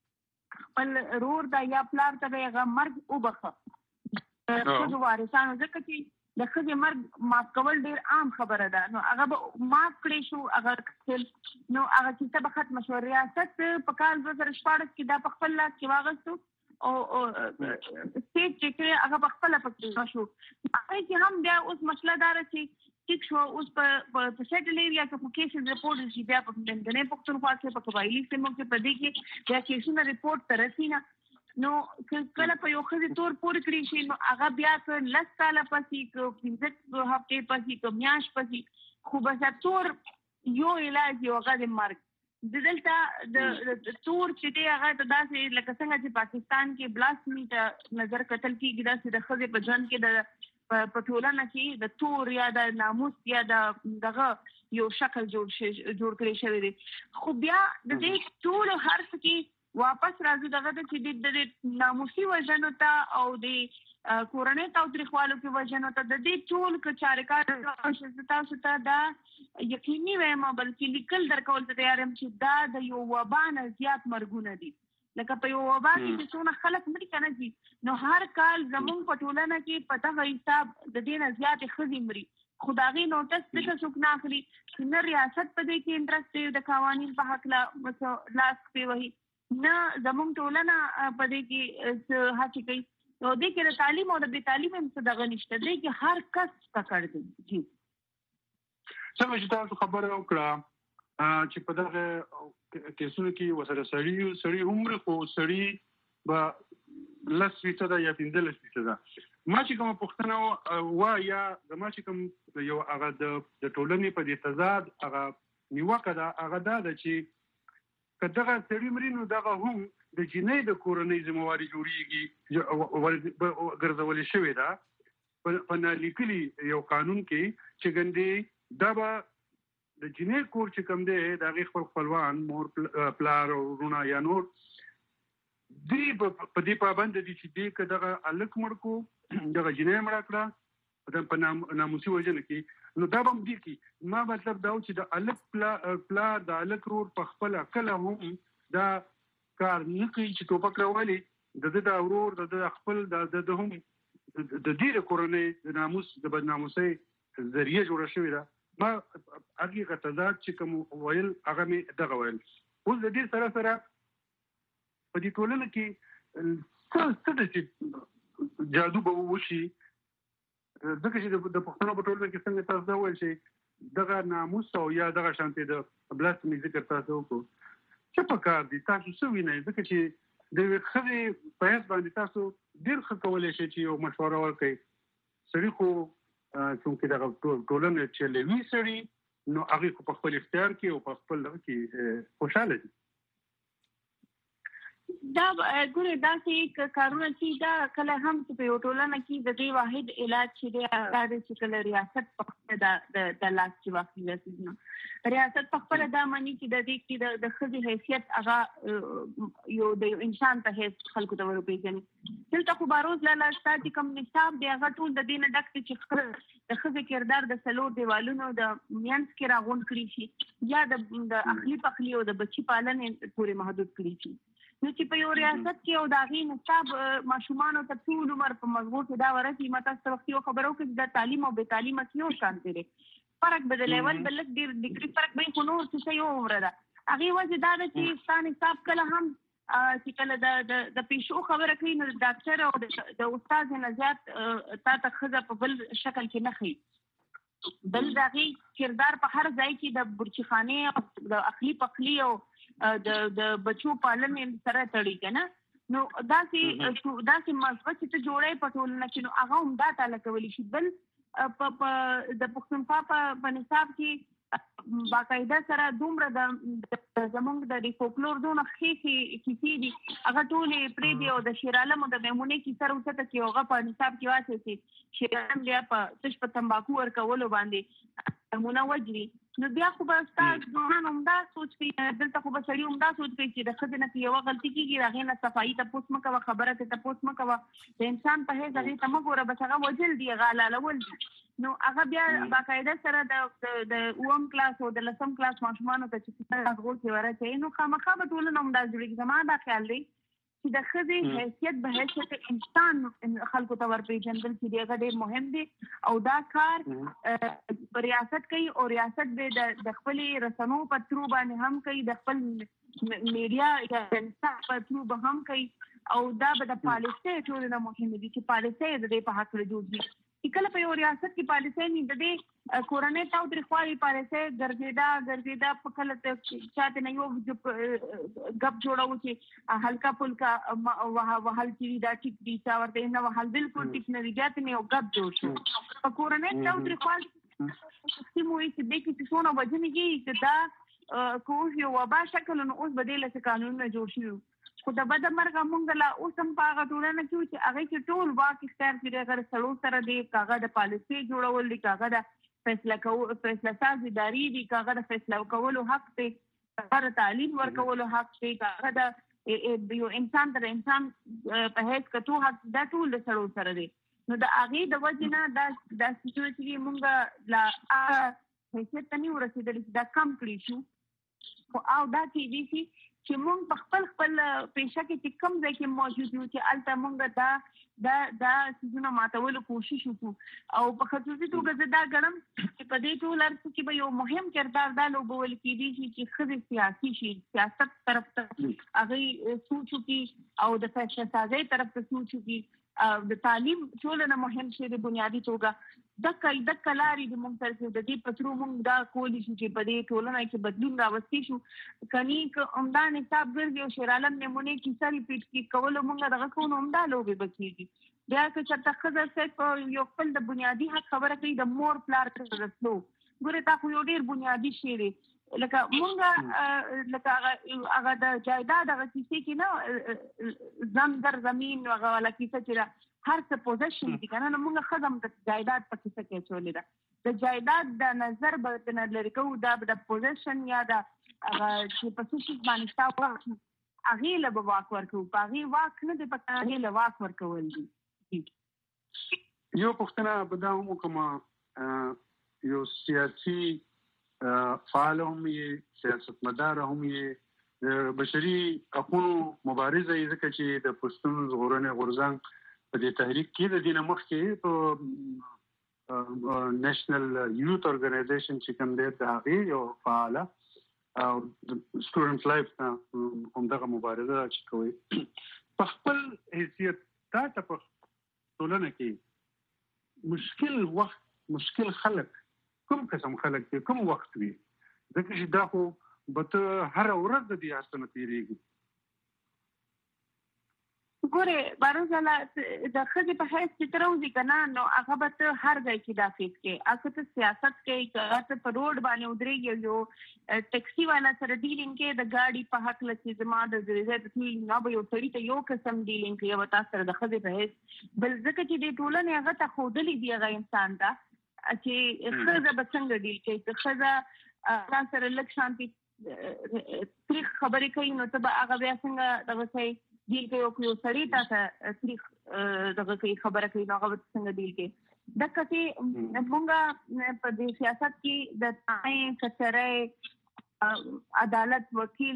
خپل رور ته یا پلار ته به یې هغه مرګ وبخښه ښځو وارثانو، ځکه چې د ښځې مرګ معاف کول ډېر عام خبره ده. نو هغه به معاف کړی شو، هغه قتل نو هغه کیسه به ختمه شوه. ریاست په کال دوه زره شپاړس کې دا په خپل لاس کې واخیستو او سټیټ چې کړی هغه په خپله پکې شو. هغې کې هم بیا اوس مسله دا ده چې ټیک شو اوس په سیټل ایریا کې خو کیسز رپورټ شي، بیا په منځنۍ پښتونخوا کې په قبایلي سیمو کې په دې کې بیا کیسونه رپورټ ته رسي نه. نو کله په یو ښځې تور پورې کړي شي نو هغه بیا که لس کاله پسې که پنځه هفتې پسې که میاشت پسې، خو بس تور یو علاج یو هغه د مرګ. د دلته د تور چې دی هغه ته داسې لکه څنګه چې پاکستان کې بلاسفمي ته نظر کتل کېږي، داسې د ښځې په ژوند کې د په ټولنه کې د تور یا د ناموس یا د دغه یو شکل جوړ جوړ کړی شوی دی. خو بیا د دې ټولو هر څه کې واپس راځو دغه ته چې د ناموسي وژنو ته او د کورنۍ تاوتریخوالو کې وژنو ته د دې ټول که چارهکار تاسو ته دا یقیني وایم بلکې لیکل درکول ته تیار یم چې دا د یو وبا نه زیات مرګونه دي. لکه په یو وبا کې چې څونه خلک مري که نه ځي، نو هر کال زمونږ په ټولنه کې په دغه حساب د دې نه زیاتې ښځې مري، خو د هغې نوټس ځکه څوک نه اخلي چې نه ریاست په دې کې انټرسټ دی د قوانین په هکله لاس پرې وهي، نه زمونږ ټولنه په دې کې څه هڅې کوي. نو دې کې د تعلیم او د بې تعلیم هم څه دغه نشته، دې کې هر کس ککړ دی. جی څنګه چې تاسو خبره وکړه چې په دغه کیسونو کې ورسره سړي سړي عمر خو سړي به لس فیصده یا پنځلس فیصده. ما چې کومه پوښتنه وه یا زما چې کوم یو هغه د ټولنې په دې تضاد هغه نیوکه ده هغه دا ده چې که دغه سړي مري نو دغه هم د جنۍ د کورنۍ ذمہواري جوړېږي ګرځولې شوې ده په نالیکلي یو قانون کې چې ګندې دا به د جنۍ کور چې کوم دی د هغې خپل خپلوان مور پلار او وروڼه یا نور دوی په دې پابند دي چې دوی که دغه هلک مړ کړو دغه جنۍ مړه کړه په ناموسي وژنه کې نو دا به هم دي کړي. ما مطلب دا و چې د هلک پلار د هلک رور په خپله کله هم دا کار نه کوي چې ټوپک راولي د ده د ورور د ده خپل د ده هم د دې د کورنۍ د ناموس د بدناموسۍ ذریعه جوړه شوې ده. ما هغې تضاد چې کوم ویل هغه مې دغه ویل. اوس د دې سره سره په دې ټولنه کې څه څه ده چې جادو به وشي دغه چې د پښتنو په ټولنه کې څنګه تاسو دا وایي چې دغه ناموس او یا دغه شانتي د بلاسفمي ذکر تاسو وکړو څه په کار دي تاسو څه وینئ ځکه چې د خځې په هیڅ باندې تاسو ډېر ښه کولی شئ چې یو مشوره ورکړئ سړي خو څومره دغه ټولنه چې لوي سړي نو هغه په خپل اختیار کې او په خپل دغه کې خوشاله دي دا ګوره دا چې کارونه چې دا کله هم په یو ټولنه کې د دې واحد علاج چې دی دا چې کله ریاست په خپل د د لاس کې واخلي نو ریاست په خپل دا معنی چې د دې کې د خځې حیثیت هغه یو د انسان ته هیڅ خلکو ته ورپېژني دلته خو باروز لاله ستاسو کوم نصاب دی هغه ټول د دې نه ډک چې د خځې کردار د سلور دیوالونو د مینس کې راغون کړی شي یا د اخلي پخلي او د بچي پالنې پورې محدود کړی شي نو چې په یو ریاست کې او د هغې نصاب ماشومانو ته ټول عمر په مضمون کې دا ورسي ما تاسو ته وختي یو خبره وکړه د تعلیم او بې تعلیمه کې یو شان دی فرق به د لیول بل ډېر ډیګري فرق به خو نور څه یو عمره ده هغې وجه دا ده چې ستا نصاب کله هم چې کله د د پیشو خبره کوي نو د ډاکټر او د استاد نه زیات تا ته ښځه په بل شکل کې نه ښیي بل د هغې کردار په هر ځای کې د برچخانې او د اخلي پخلي او د د بچو پالنې سره تړي کنه نو داسې داسې مزغه چې ته جوړې په ټولنه کې نو هغه هم دا تعالی کولی شي بل په د پښتونخوا په نصاب کې باقاعده سره دومره د زمونږ د فولکلور دونه ښې کیسې دي هغه ټولې پرې دي او د شیر عالم او د میمونې کیسه راوچته کې هغه په نصاب کې واچي چې شیر عالم بیا په تش په تمباکو ورکولو باندې میمونه وجري نو بیا خو به ستا ځوانان همدا سوچ کوي دلته خو به سړي همدا سوچ کوي چې د ښځې نه که یوه غلطي کېږي د هغې نه صفایي تپوس مه کوه خبره ته تپوس مه کوه د انسان په حیث هغې ته مه ګوره بس هغه وجل دي هغه حلالول دي نو هغه بیا باقاعده سره د د اووم کلاس او د لسم کلاس ماشومانو ته چې کیسه راغور کې ورچوي نو خامخا به ټولنه همدا جوړېږي زما دا خیال دی چې د ښځې حیثیت به حیثیت انسان خلکو ته ورپېژندل چې دی هغه ډېر مهم دی او دا کار په ریاست کوي او ریاست به د خپلې رسنو په ترو باندې هم کوي د خپل میډیا یا انسان په ترو به هم کوي او دا به د پالیسۍ ټولنه مهم دي چې پالیسۍ د دې په حق جوړ دي چې کله په یو ریاست کې پالیسۍ نه د دې کورنۍ تاوتریخوالي پالیسۍ ګرځېدا ګرځېدا په کله ته چاته نه یو ګپ جوړو چې هلکا پلکا وهل چې دا ټیک دي چا ورته نه وهل بالکل ټیک نه دي بیا ته یو ګپ جوړ شو په کورنۍ تاوتریخوالي سیموي چې دې کې څونه وجنې کې چې دا کوم یو وبا شکل نو اوس بدله څه قانونونه جوړ شي خو د بده مرګه مونږ لا اوس هم په هغه ټولنه کې چې هغې کې ټول واک اختیار کړي هغه سړو سره دی که هغه د پالیسۍ جوړول دي که هغه د فیصله کول فیصله ساز ادارې دي که هغه د فیصله کولو حق دی که هغه د تعلیم ورکولو حق دی که هغه د یو انسان ته د انسان په حیث کتو حق دا ټول د سړو سره دی نو د هغې د وجې نه دا داسې شوی چې مونږ لا حیثیت ته نه ورسېدلي چې دا کم کړي شو خو او دا کېدای شي چې مونږ په خپل خپل پیشه کې چې کوم ځای کې موجود یو چې هلته مونږ دا دا دا څیزونه ماتولو کوشش وکړو او په خصوصي توګه زه دا ګڼم چې په دې ټول هر څه کې به یو مهم کردار دا لوبول کېدای شي چې ښځې سیاسي شي سیاست طرف ته هغوی سوچ وکړي او د فیصله سازۍ طرف ته سوچ وکړي د تعلیم ټولنه مهم شی د بنیادي توګه دکه دکه لارې د مونږ سره د دې په ترو مونږ دا کولی شو چې په دې ټولنه کې بدلون راوستی شو کني که همدا نصاب ګرځي او شیر عالم نمونې کیسه ریپیټ کړي کولو مونږ دغه کوو نو همدا لوبې به کېږي بیا که چېرته ښځه صرف یو خپل د بنیادي حق خبره کوي د مور پلار ته رسلو ګورې تا خو یو ډېر بنیادي شی دی لکه مونږ لکه هغه د جایداد هغه کیسې کې نه زم در زمین هغه والا کیسه چې هر څه پوزیشن دي کنه نو موږ ښځه هم د جایداد په کیسه کې اچولې ده د جایداد د نظر به ترې لرې کوو دا به د پوزیشن یا د هغه چې په څه شي باندې ستا واک هغې له به واک ورکوو په هغې واک نه دی پکار هغې له واک ورکول دي یو پوښتنه به دا هم وکړم یو سیاسي فعال هم یې سیاستمدار هم یې د بشري حقونو مبارزه یې ځکه چې د پښتون ژغورنې غورځنګ په دې تحریک کې د دې نه مخکې په نېشنل یوث ارګنایزیشن چې کوم دی د هغې یو فعاله او د سټوډنټ لایف نه همدغه مبارزه چې کوي په خپل حیثیت تا ته په ټولنه کې مشکل وخت مشکل خلک کوم قسم خلک دي کوم وخت وي ځکه چې دا خو به ته هر ورځ د دې هڅه نه تېرېږي. ګوره باروزاله د ښځې په حیث چې ته راوځي که نه نو هغه به ته هر ځای کې دا فیس کې هغه ته سیاست کوي که ته په روډ باندې ودرېږي یو ټیکسي والا سره ډیلینګ کوي د ګاډي په هکله چې زما د ځای ته تللي نه به یو سړي ته یو قسم ډیلینګ کوي به تا سره د ښځې په حیث بل ځکه چې دې ټولنې هغه ته ښودلي دي هغه انسان ته چې ښځه به څنګه ډیل کوي که ښځه ځان سره لږ شانتي تریخ خبرې کوي نو ته به هغه بیا څنګه دغه کوي دیل کوي او یو سړی ته تریخ دغه کوي خبره کوي نو هغه څنګه دیل کوي دغه چې مونږ په دې سیاست کې د تاین کچره عدالت وکیل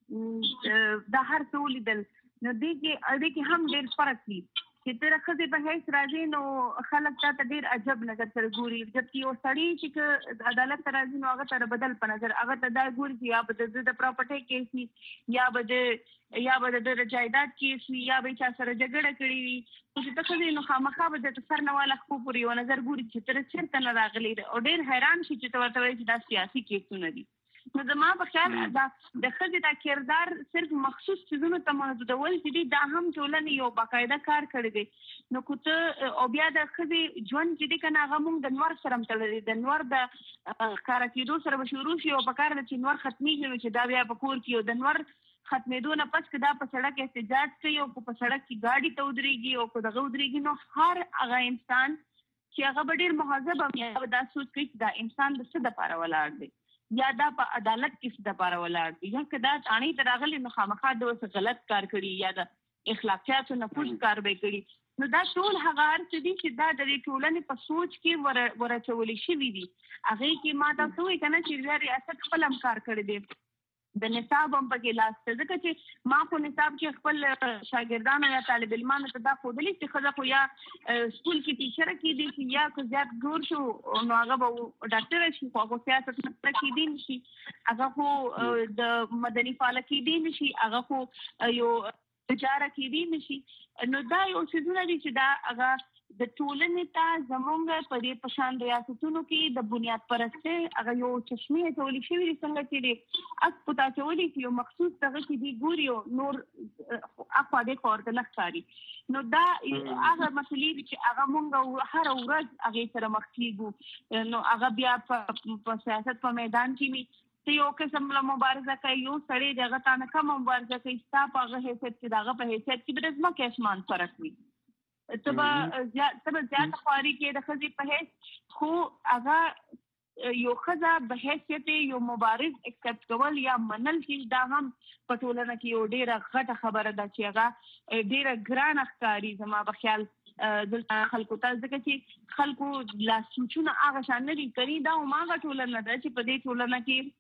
د هر څه ولیدل نو دې کې اړې کې هم ډېر فرق دی چې تر ښځې په حیث راځي نو خلک تا ته ډېر عجب نظر سره ګوري جبکې یو سړی چې عدالت ته راځي نو هغه ته بدل په نظر هغه ته دا ګوري چې یا به د د پراپرټۍ کیس وي یا به د یا به د جایداد کیس وي یا به چا سره جګړه کړې وي چې ته ښځې نو خامخا به د سر نه والا خپو پورې یو نظر ګوري چې تر چېرته نه راغلی او ډېر حیران شي چې ته ورته وایي چې دا سیاسي کیسونه دي. نو زما په خیال دا د ښځې دا کردار صرف مخصوص څیزونو ته محدودول چې دي دا هم ټولنې یو باقاعده کار کړی دی نو که ته او بیا د ښځې ژوند چې دی که نه هغه مونږ د نور سره هم تړلی د نور د ښکاره کېدو سره به شروع شي او په کار ده چې نور ختمېږي نو چې دا بیا په کور کې او د نور ختمېدو نه پس که دا په سړک احتجاج کوي او په سړک کې ګاډي ته ودرېږي او که دغه ودرېږي نو هر هغه انسان چې هغه به ډېر مهذب هم یا به دا سوچ کوي چې دا انسان د څه دپاره ولاړ دی یا دا په عدالت کې څه دپاره ولاړ دی یا که دا تاڼۍ ته راغلی نو خامخا د اوس غلط کار کړي یا د اخلاقیاتو نه پوچ کار به کړي نو دا ټول هغه هر څه دي چې دا د دې ټولنې په سوچ کې ور اچولي شوي دي هغې کې ما تاسو وایي که نه چې ریاست خپل هم کار کړی دی د نصاب هم پکې لاس ته ځکه چې ما خو نصاب کې خپل شاګردانو یا طالب علمانو ته دا ښودلي چې ښځه خو یا سکول کې ټیچره کېدی شي یا که زیات ګور شو نو هغه به ډاکټره شي خو هغه سیاست مطلب کېدی نه شي هغه خو د مدني فعاله کېدی نه شي هغه خو یو تجاره کېدی نه شي نو دا یو څیزونه دي چې دا هغه د ټولنې ته زموږ په دې په شان ریاستونو کې د بنیاد پرستۍ هغه یو چشمې اچولې شوي دي څنګه چې دي اس پتا اچولي چې یو مخصوص دغه کې دي ګوري او نور اخوا دې ورته نه ښکاري نو دا هغه مسؤلیت چې هغه مونږ هر ورځ هغې سره مخ کېږو نو هغه بیا په سیاست په میدان کې وي ته یو قسم له مبارزه کوي یو سړی د هغه تا نه کمه مبارزه کوي ستا په هغه حیثیت کې د هغه په حیثیت کې به د ځمکې اسمان فرق وي ته به زیاته خواري کې د ښځې په حیث خو هغه یو ښځه په حیثیت یو مبارز اکسپټ کول یا منل چې دا هم په ټولنه کې یو ډېره غټه خبره ده چې هغه ډېره ګرانه ښکاري زما په خیال دلته خلکو ته ځکه چې خلکو لا سوچونه هغه شان نه دي کړي دا هماغه ټولنه ده چې په دې ټولنه کې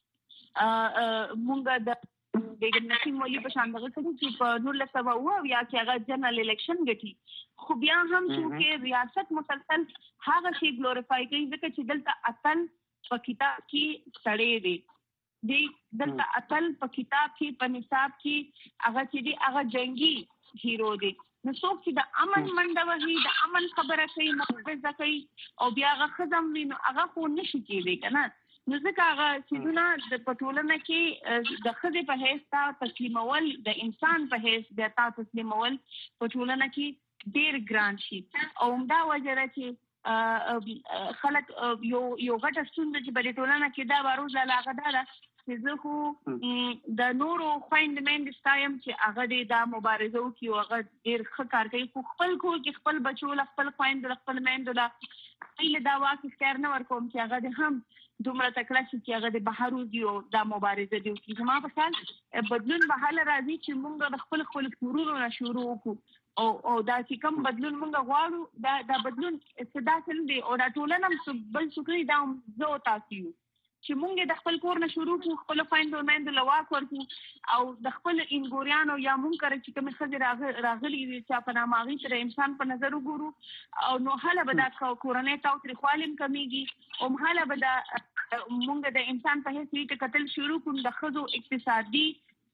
مونږ د بیګم نسیم ولي په شان دغه کړي چې په نولس سوه اوه اویا کې هغه جنرال الیکشن ګټي خو بیا هم چې ریاست مسلسل هغه شی ګلوریفای کوي ځکه چې دلته اتل په کتاب کې سړی دی دی دلته اتل په کتاب کې په نصاب کې هغه چې دی هغه جنگي هیرو دی نو څوک چې د امن منډه وهي د امن خبره کوي مبارزه کوي او بیا هغه ښځه هم وي نو هغه خو نشي کېدی که نه نو ځکه هغه څیزونه د په ټولنه کې د ښځې په حیث تا تسلیمول د انسان په حیث بیا تا تسلیمول په ټولنه کې ډېر ګران شي او همدا وجه ده چې خلک یو یو غټه ستونزه چې په دې ټولنه کې دا باروزاله هغه دا ده چې زه خو د نورو خویندې میندې ستایم چې هغه دې دا مبارزه وکړي او هغه ډېر ښه کار کوي خو خپل کور کې خپل بچو له خپل خویندو له خپل میندو له هغوی له دا واک اختیار نه ورکوم چې هغه دې هم دومره تکړه شي چې هغه د بهر وځي او دا مبارزه دې وکړي زما په خیال بدلون به هله راځي چې موږ د خپل خپل کورونو نه شروع وکړو او او دا چې کوم بدلون موږ غواړو دا دا بدلون څه داسې نه دی او دا ټولنه هم بل څوک نه دا زه او تاسو یو چې موږ د خپل کور نه شروع کړو خپل خویندو میندو له واک ورکړو او د خپل انګوریانو یا مونږ کره چې کومې ښځې راغلي وي چا په نامه هغوی سره انسان په نظر وګورو او نو هله به دا کورنۍ تاوتریخوالي هم کمیږي او هله به دا مونږ د انسان په حیث وي چې کتل شروع کړو د ښځو اقتصادي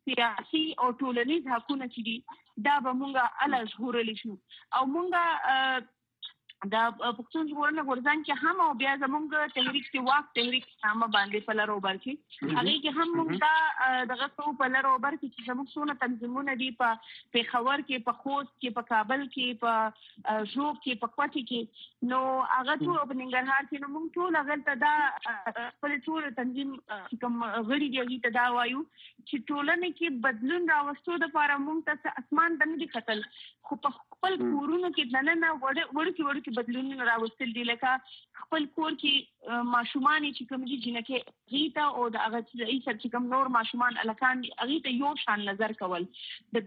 سیاسي او ټولنیز حقونه چې دي دا به مونږه اله ژغورلی شو او مونږه دا پښتون ژغورنه غورځنګ کې هم او بیا زمونږ تحریک کې واک تحریک نامه باندې په لار اوبر کې هغه کې هم مونږ دا دغه څو په لار اوبر کې چې زموږ څونه تنظیمونه دي په پیښور کې په خوست کې په کابل کې په ژوب کې په کوټي کې نو هغه ټول په ننګرهار کې نو مونږ ټول هغه ته دا خپل ټول تنظیم کوم غړي دی ته دا وایو چې ټولنه کې بدلون راوستو د لپاره مونږ ته اسمان د نه دي خطل خو په خپل کورونو کې دننه وړ وړ کې بدلونونه راوستل دي لکه خپل کور کې ماشومان چې کوم دي جنکه غیتا او د هغه چې کوم نور ماشومان الکان هغه ته یو شان نظر کول د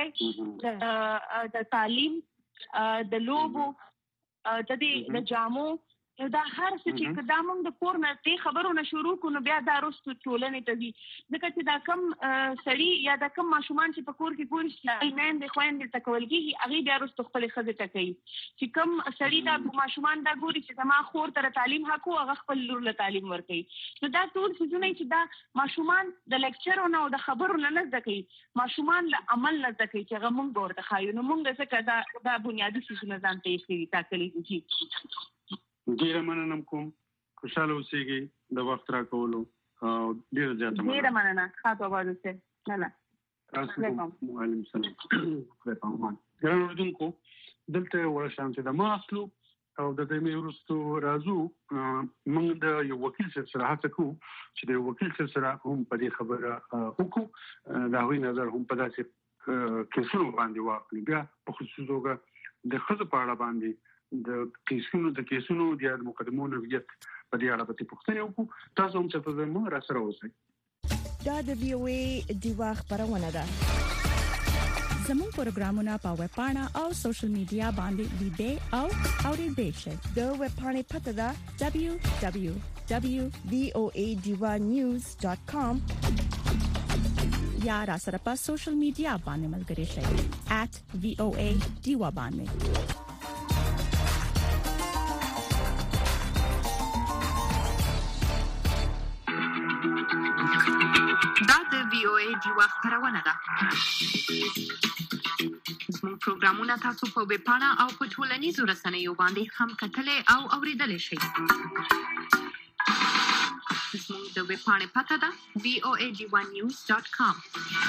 ډوډۍ د تعلیم د لوبو د دې د جامو دا هر څه چې دا موږ د کور نه ته خبرونه شروع کونو بیا دا رستو ټولنې ته دي ځکه چې دا کم سړی یا دا کم ماشومان چې په کور کې ګوري چې نن د خويندې تکول کېږي هغه بیا رستو خپل خزه ټکوي چې کم سړی دا ماشومان دا ګوري چې زما خور تر تعلیم حق او هغه خپل لور له تعلیم ورکوي نو دا ټول څه چې دا ماشومان د لیکچرونو او د خبرونو نه زده کوي ماشومان له عمل نه زده کوي چې هغه موږ ورته خایو نو موږ څه دا دا بنیادی څه نه ځان ته یې تاکلې دي ډیره مننه کوم خوشاله اوسئ د وخت را کولو او ډیره زیاته مننه ډیره مننه خاطر وایو نه نه السلام علیکم ګران اوردونکو دلته ورشانته د ماسلو او د دې ورستو راځو موږ د یو وکیل سره هڅه کوو چې د وکیل سره هم په دې خبره وکړو دا وی نظر هم په داسې کیسونو باندې واقعي بیا په خصوص توګه د خزه په اړه باندې د کیسونو د کیسونو د مقدمو نویت په دې اړه به پوښتنه وکړو تاسو هم څه په موږ را سره اوسئ دا د وی او ای دیوا خبرونه ده زموږ پروګرامونه په ویب پاڼه او سوشل میډیا باندې لیدئ او اوریدئ شئ د ویب پاڼې پته ده دبليو دبليو دبليو دوت وی او ای دیوا نیوز ډاٹ کام یا را سره په سوشل میډیا باندې ملګري شئ at وی او ای دیوا باندې دا د وی او ای دیوا خبرونه ده زموږ پروګرامونه تاسو په ویب پاڼه او په ټولنیزو رسنیو باندې هم کتلای او اوریدلای شئ زموږ د ویب پاڼې پته ده وی او ای دیوا نیوز ډاٹ کام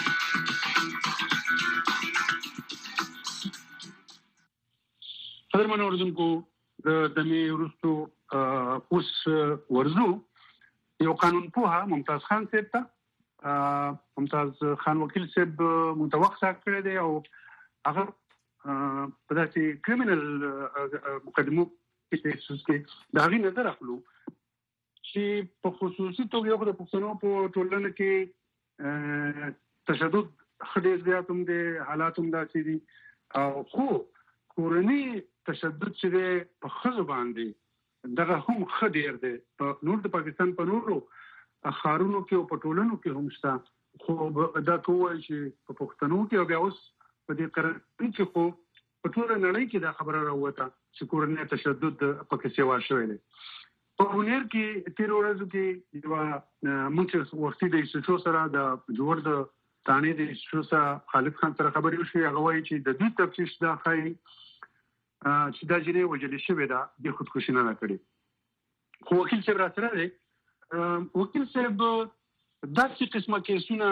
قدرمن اوردونکو د دمه ورستو اوس ورزو یو قانون پوها ممتاز خان صاحب ته ممتاز خان وکیل صاحب متوقع کړی دی او هغه په داسې کریمینل مقدمو کې چې دا غي نظر اخلو چې په خصوصي توګه یو د پښتنو په ټولنه کې تشدد خډې زیاتوم دي حالاتوم داسې دي او خو کورنی تشدد چې په خزو باندې دغه هم خډیر دي په نور د پاکستان په نورو خارونو کې او په ټولنو کې هم شته خو دا کوی چې په پښتنو کې او بیا اوس په دې قرار کې خو په ټول نړۍ کې دا خبره راوته چې کورنی تشدد پکې سیوا شوی دی په ونیر کې تیر ورځو کې یو موږ وختي د ایسو سره د جوړ د تانه د ایسو سره خالد خان سره خبرې وشي هغه وایي چې د دې تفتیش دا خای چې دا جری وجل شوی دا د خودکشي نه کړی خو وکیل صاحب را سره دی وکیل صاحب داسې قسمه کیسونه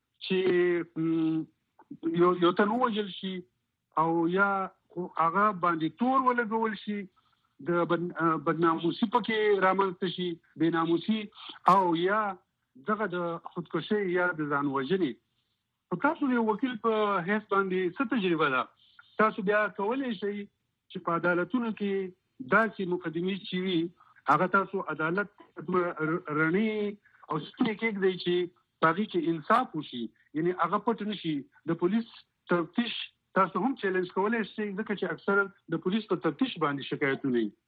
چې یو یو تنو وجل شي او یا هغه باندې تور ولګول شي د بدناموسی پکې رامنځته شي بناموسی او یا دغه د خودکشي یا د ځان وژنې په تاسو یو وکیل په هیڅ باندې څه تجربه ده تاسو بیا کولای شئ چې په عدالتونو کې داسې مقدمې چې وي هغه تاسو عدالت رڼي او ستې کې دی چې باقي کې انصاف وشي یعنی هغه پټ نشي د پولیس تفتیش تاسو هم چیلنج کولای شئ ځکه چې اکثر د پولیس په تفتیش باندې شکایتونه وي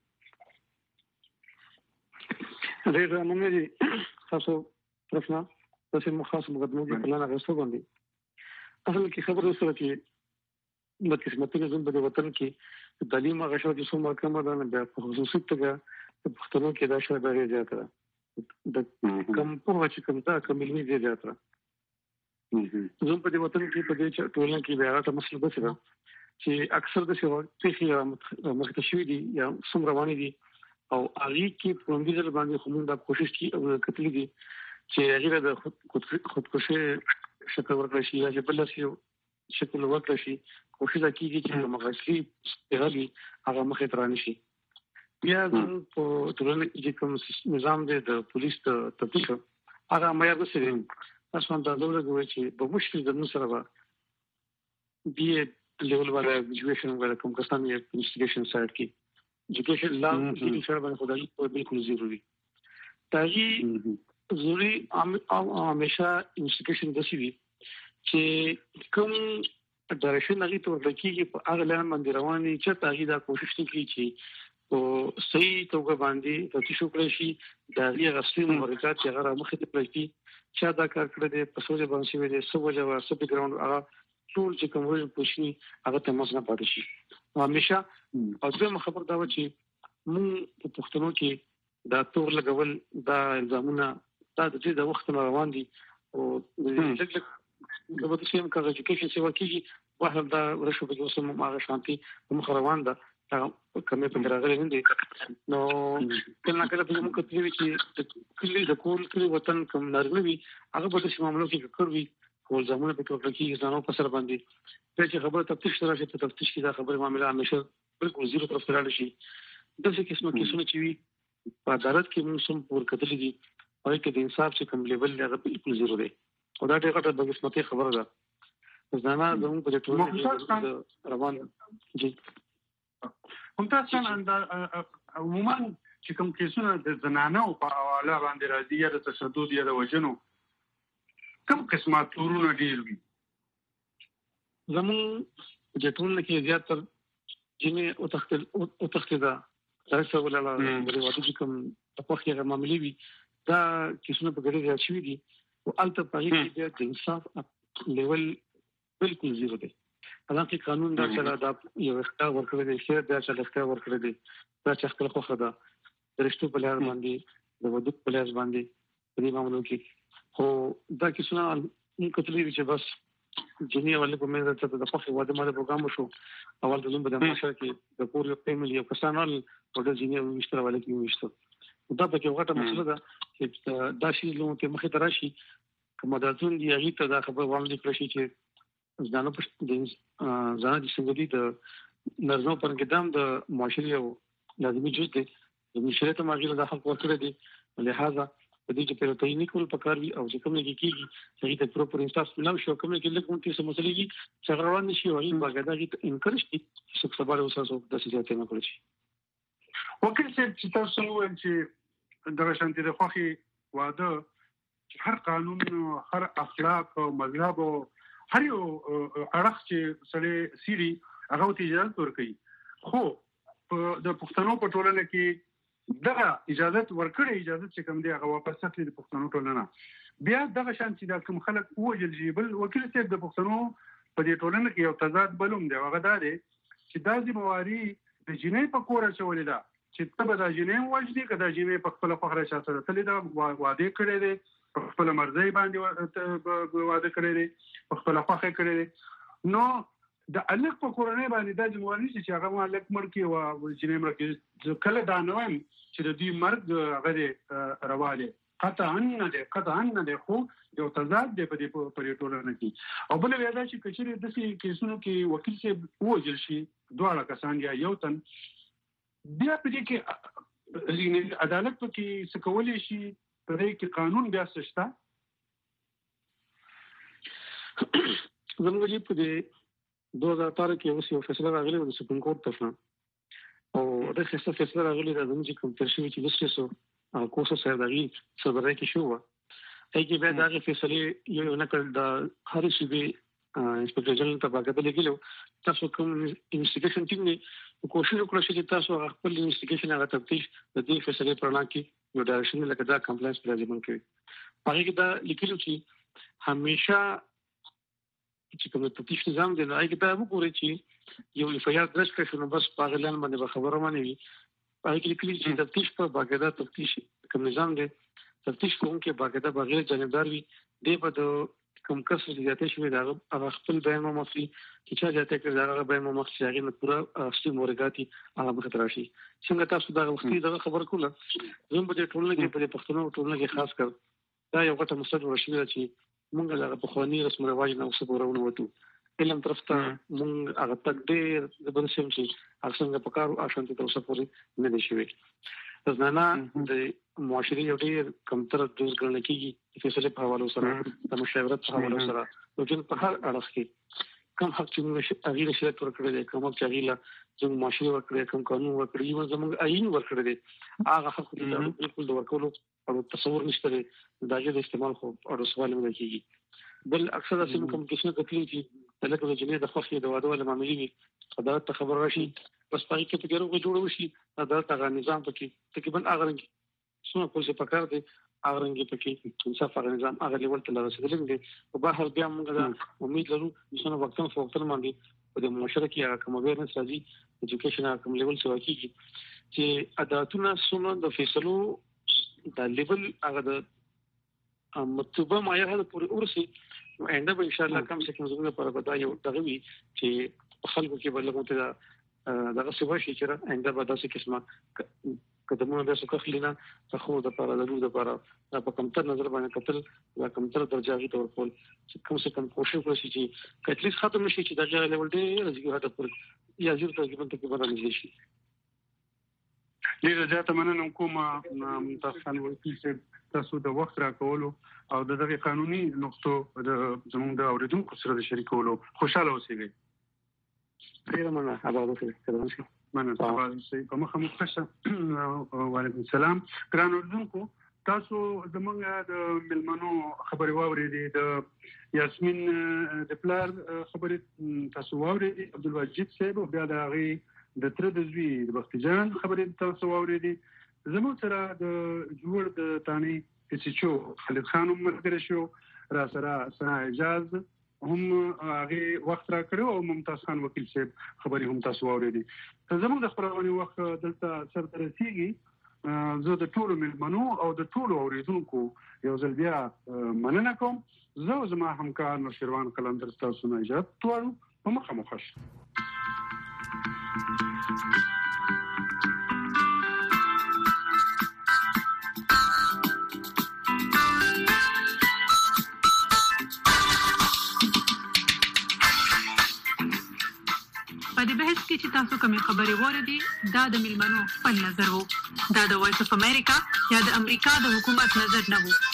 ډېر مننه دي تاسو پرسنا تاسو مخاص مقدمه کې پلان راځو باندې اصل کې خبره سره کې د قسمتونو زموږ د وطن کې تعلیم هغه شو چې څومره کم ده نه په خصوصي توګه په پښتنو کې دا شی ډېر زیات ده د کم په چې کوم دا کم علمي زیات ده زموږ په دې وطن کې په دې ټولنه کې بیا راته مسله ده چې اکثر د څه وخت کې مختشوي دي یا سم رواني دي او هغه کې په دې ځل باندې کوم دا کوشش کی او کتلې دي چې هغه د خود خودکشي شکل ورکړي شي یا بل څه شکل ورکړي شي کوشش کوي چې مغشي هغه هغه مخې ترانه شي بیا په ټولنه کې کوم نظام دی د پولیس ته تفتیش هغه مې د سره تاسو هم دا ډول غوي چې په مشکل د نو سره بي لیول والا ایجوکیشن والا کوم کسان یې انویسټیګیشن سایت کې ایجوکیشن لا کې سره باندې خدای په بالکل ضروري تاجي ضروري همیشه انویسټیګیشن د سی وی چې کوم ډایرکشن هغه ته ورکیږي په هغه لاره باندې رواني چې تاجي دا کوشش کوي چې او صحیح توګه باندې تفتیش وکړي شي دا یې غسل مبارکات چې هغه مخې ته پرېږدي چې دا کار کړی دی په سوجا باندې شوی دی سو وجه وا سو بیکګراوند هغه ټول چې کوم وایي پوښتني هغه ته مسنه پاتې شي همیشه او زه خبر دا و چې مونږ په پښتنو کې دا تور لګول دا الزامونه دا د دې د وخت روان دي او د لږ د وته سیم کار ایجوکیشن سیوا کېږي واحد دا ورشو په اوسه ماغه شانتي مخ روان ده دا کومه په راغلي نه دي نو کله کله په موږ کتلې چې کلی د کول کلی وطن کوم نرمي هغه په دې معاملو کې کوي کول زمونه په توګه کې ځانو په سر باندې چې خبره تفتیش سره چې تفتیش کې دا خبره معاملې همیشه بالکل زیرو طرف ته راځي د څه قسمه کیسونه چې وي په عدالت کې موږ سم پور کتلې دي او کې د انصاف چې کوم لیول هغه بالکل زیرو دی او دا ډېره د قسمتي خبره ده ځانا زموږ په ټولنه روان دي کوم تاسو نه عموما چې کوم کیسونه د زنانو په حواله باندې راځي یا د تشدد یا د وجنو کوم قسمه تورونه ډیر وي زمون د ټولنه کې زیاتره جنې او تختل او تختدا تاسو ولا لا د وادي کوم په خیره معاملې وي دا کیسونه په ګډه راځي شوی دي او الته په کې د انصاف لیول بالکل زیرو دی حالانکه قانون دا سره دا یو اختیار ورکړی دی چې دا چې اختیار ورکړی دی دا چې خپل خوخه ده درشتو په لار باندې د ودو په لار باندې په دې معاملو کې خو دا کیسونه موږ کتلې چې بس جنې ولې په مې ته د خوخه واده ماده پروګرام شو اول د لومبه د مشر کې د پور یو فیملی یو کسانال او د جنې وشتره ولې کې وشته دا په کې وغټه مسله ده چې دا شی لومه کې مخې تراشي کومه د ځون دی هغه ته دا خبر وړاندې کړی شي چې ځانو په دې ځان دي څنګه دي د نظم پر قدم د معاشري او لازمي جز دي د مشرته ماجره د حق ورکړي دي لہذا د دې چې په تایني کول پکار وي او چې کوم کې کیږي چې د پروپر انصاف نه شو کوم کې لکه مونږ څه مسلې دي چې روان نشي او یې باغداري انکرج دي چې سبا له اوسه د سیاست نه کول شي وکیل چې تاسو وایئ چې د شانتي د خوخي واده هر قانون هر اخلاق او مذهب او هر یو اړخ چې سړی سیری هغه ته اجازه ورکړي خو د پښتنو په ټولنه کې دغه اجازه ورکړي اجازه چې کوم دی هغه واپس اخلي د پښتنو ټولنه بیا دغه شان چې د کوم خلک وجل جیبل وکیل صاحب د پښتنو په دې ټولنه کې یو تضاد بلوم دی هغه دا دی چې د ذمہواری د جنې په کور چولې ده چې ته به د جنې وجدي کدا جنې په خپل فخر شاته تللی دا واده کړی دی په خپل مرزي باندې واده کړی دی په خپل فخر کړی دی نو د الک په کورنۍ باندې د جمهوریت چې هغه مالک مړ کې او جنې مړ کې کله دا نه وایم چې د دې مرګ هغه رواله قطعا نه ده قطعا نه ده خو یو تضاد دی په دې په ټولنه کې او بل ویل چې کچېره د دې کیسونو کې وکیل څه وجل شي دواړه کسان یا یو تن بیا په دې کې عدالت په کې څه کولای شي په دې کې قانون بیا څه شته زموږ په دې دوه هزار اته کې اوس یو فیصله راغلی د سپریم کورټ طرفه او دا څه فیصله راغلی د زموږ کوم تر شوی چې لسته سو کوسه سره دغه صدره کې شو هغه کې به دا فیصله یو نه کړ د هر شي انسپکټر جنرال ته باغته لګیلو تاسو کوم انویسټیګیشن ټیم نه کوشش وکړئ چې تاسو خپل انویسټیګیشن هغه تفتیش د دې فیصله پرنا کې یو ډایرکشن لکه دا کمپلاینس پرځمن کوي هغه کې دا لیکلو چې همیشه چې کوم تفتیش نظام دی نو هغه ته وګورئ چې یو فریاد درج کړئ شنو بس پاغلان باندې خبره مانی وي هغه کې لیکلي چې تفتیش په باغدا تفتیش کوم نظام دی تفتیش کوونکې باغدا بغیر جانبدار وي دی په کوم کس چې زیاتې شوی دا هغه خپل بیان مخکي چې چا زیاتې کړی دا هغه بیان مخکي هغه نه پورا اصلي مورګاتي هغه مخ ته راشي. څنګه تاسو دا وختي دا خبر کوله زموږ په ټولنه کې په پښتنو ټولنه کې خاص کر دا یو غټه مسله ورشي چې موږ هغه په خواني رسم رواج نه اوسه ورونه وته علم طرفته موږ هغه تک ډېر د بنسم چې هغه څنګه په کارو آشانتي ته اوسه پورې نه دي شوی. ځنانه د معاشري یو ډېر کمتر دوز ګڼل کېږي فیصله په حواله سره د مشاورت په حواله سره نو جن په هر اړخ کې کوم حق چې موږ اغیله شرکت ورکړي دي کوم چې اغیله زموږ معاشري ورکړي کوم قانون ورکړي یو زموږ عین ورکړي دي هغه حق د بالکل د ورکولو او تصور نشته دا چې د استعمال خو او سوال نه کېږي. بل اکثر د سیمه کمیونیکیشن کتلی چې د لکه د جنې د خوښي د واده ول معاملې عدالت ته خبر راشي بس پای کې په ګرو جوړ وشي عدالت هغه نظام پکې تقریبا هغه رنګ څونه پولیس پکار دي هغه رنګ پکې انصاف هغه نظام هغه لیول ته رسیدل دي او به هر بیا موږ دا امید لرو چې نو وختونه فوقتل باندې په د معاشره کې هغه کوم اویرنس راځي ایجوکیشن هغه کوم لیول سوا کیږي چې عدالتونه څونه د فیصلو د لیول هغه د مطلوبه معیار هغه پورې ورسي انده به ان شاء الله کم څه کم زموږ لپاره به دا یو دغه وي چې خلکو کې بلغه ته دغه څه وشي چې انده به داسې قسمه قدمونه به څه خلینا خو د لپاره د لور لپاره په کمتر نظر باندې قتل یا کمتر درجه تور کول چې کوم څه کم کوشش وکړي چې کتلیس ختم نشي چې دا لیول دی رځي هدا پر یا جوړ تقریبا تقریبا باندې شي. ډیره زیاته مننه کوم تاسو څنګه وکیل تاسو د وخت راکولو او د دغه قانوني نقطو د زموږ د اوریدونکو سره د شریکولو خوشاله اوسئ. ډیره مننه هغه څه مننه تاسو په مخه مخشه وعلیکم السلام. ګران اوریدونکو تاسو زموږ د ملمنو خبري واورېدې د یاسمین د پلار خبري تاسو واورېدې عبدالواجد صاحب او بیا د هغه د تر د زوی د بختجان خبرې تاسو واورېدې زموږ سره د جوړ د تانی کچچو خالد خان مرګره شو را سره سره اجاز هم هغه وخت را کړو او ممتاز خان وکیل صاحب خبرې هم تاسو واورېدې. زموږ د خبرونې وخت دلته سر ته رسیږي زه د ټولو ملمنو او د ټولو اوریدونکو یو ځل بیا مننه کوم. زه زما همکار نوشیروان قلندر تاسو نه اجازه غواړم په مخه مخشه. په دې بحث کې چې تاسو کومې خبرې واورېدې دا د ملمنو خپل نظر وو دا د وایس اف امریکا یا د امریکا د حکومت نظر نه وو.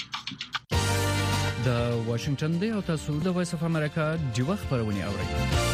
د واشنگټن دی او تاسو د وایس اف امریکا د وخت خبرونه اورئ.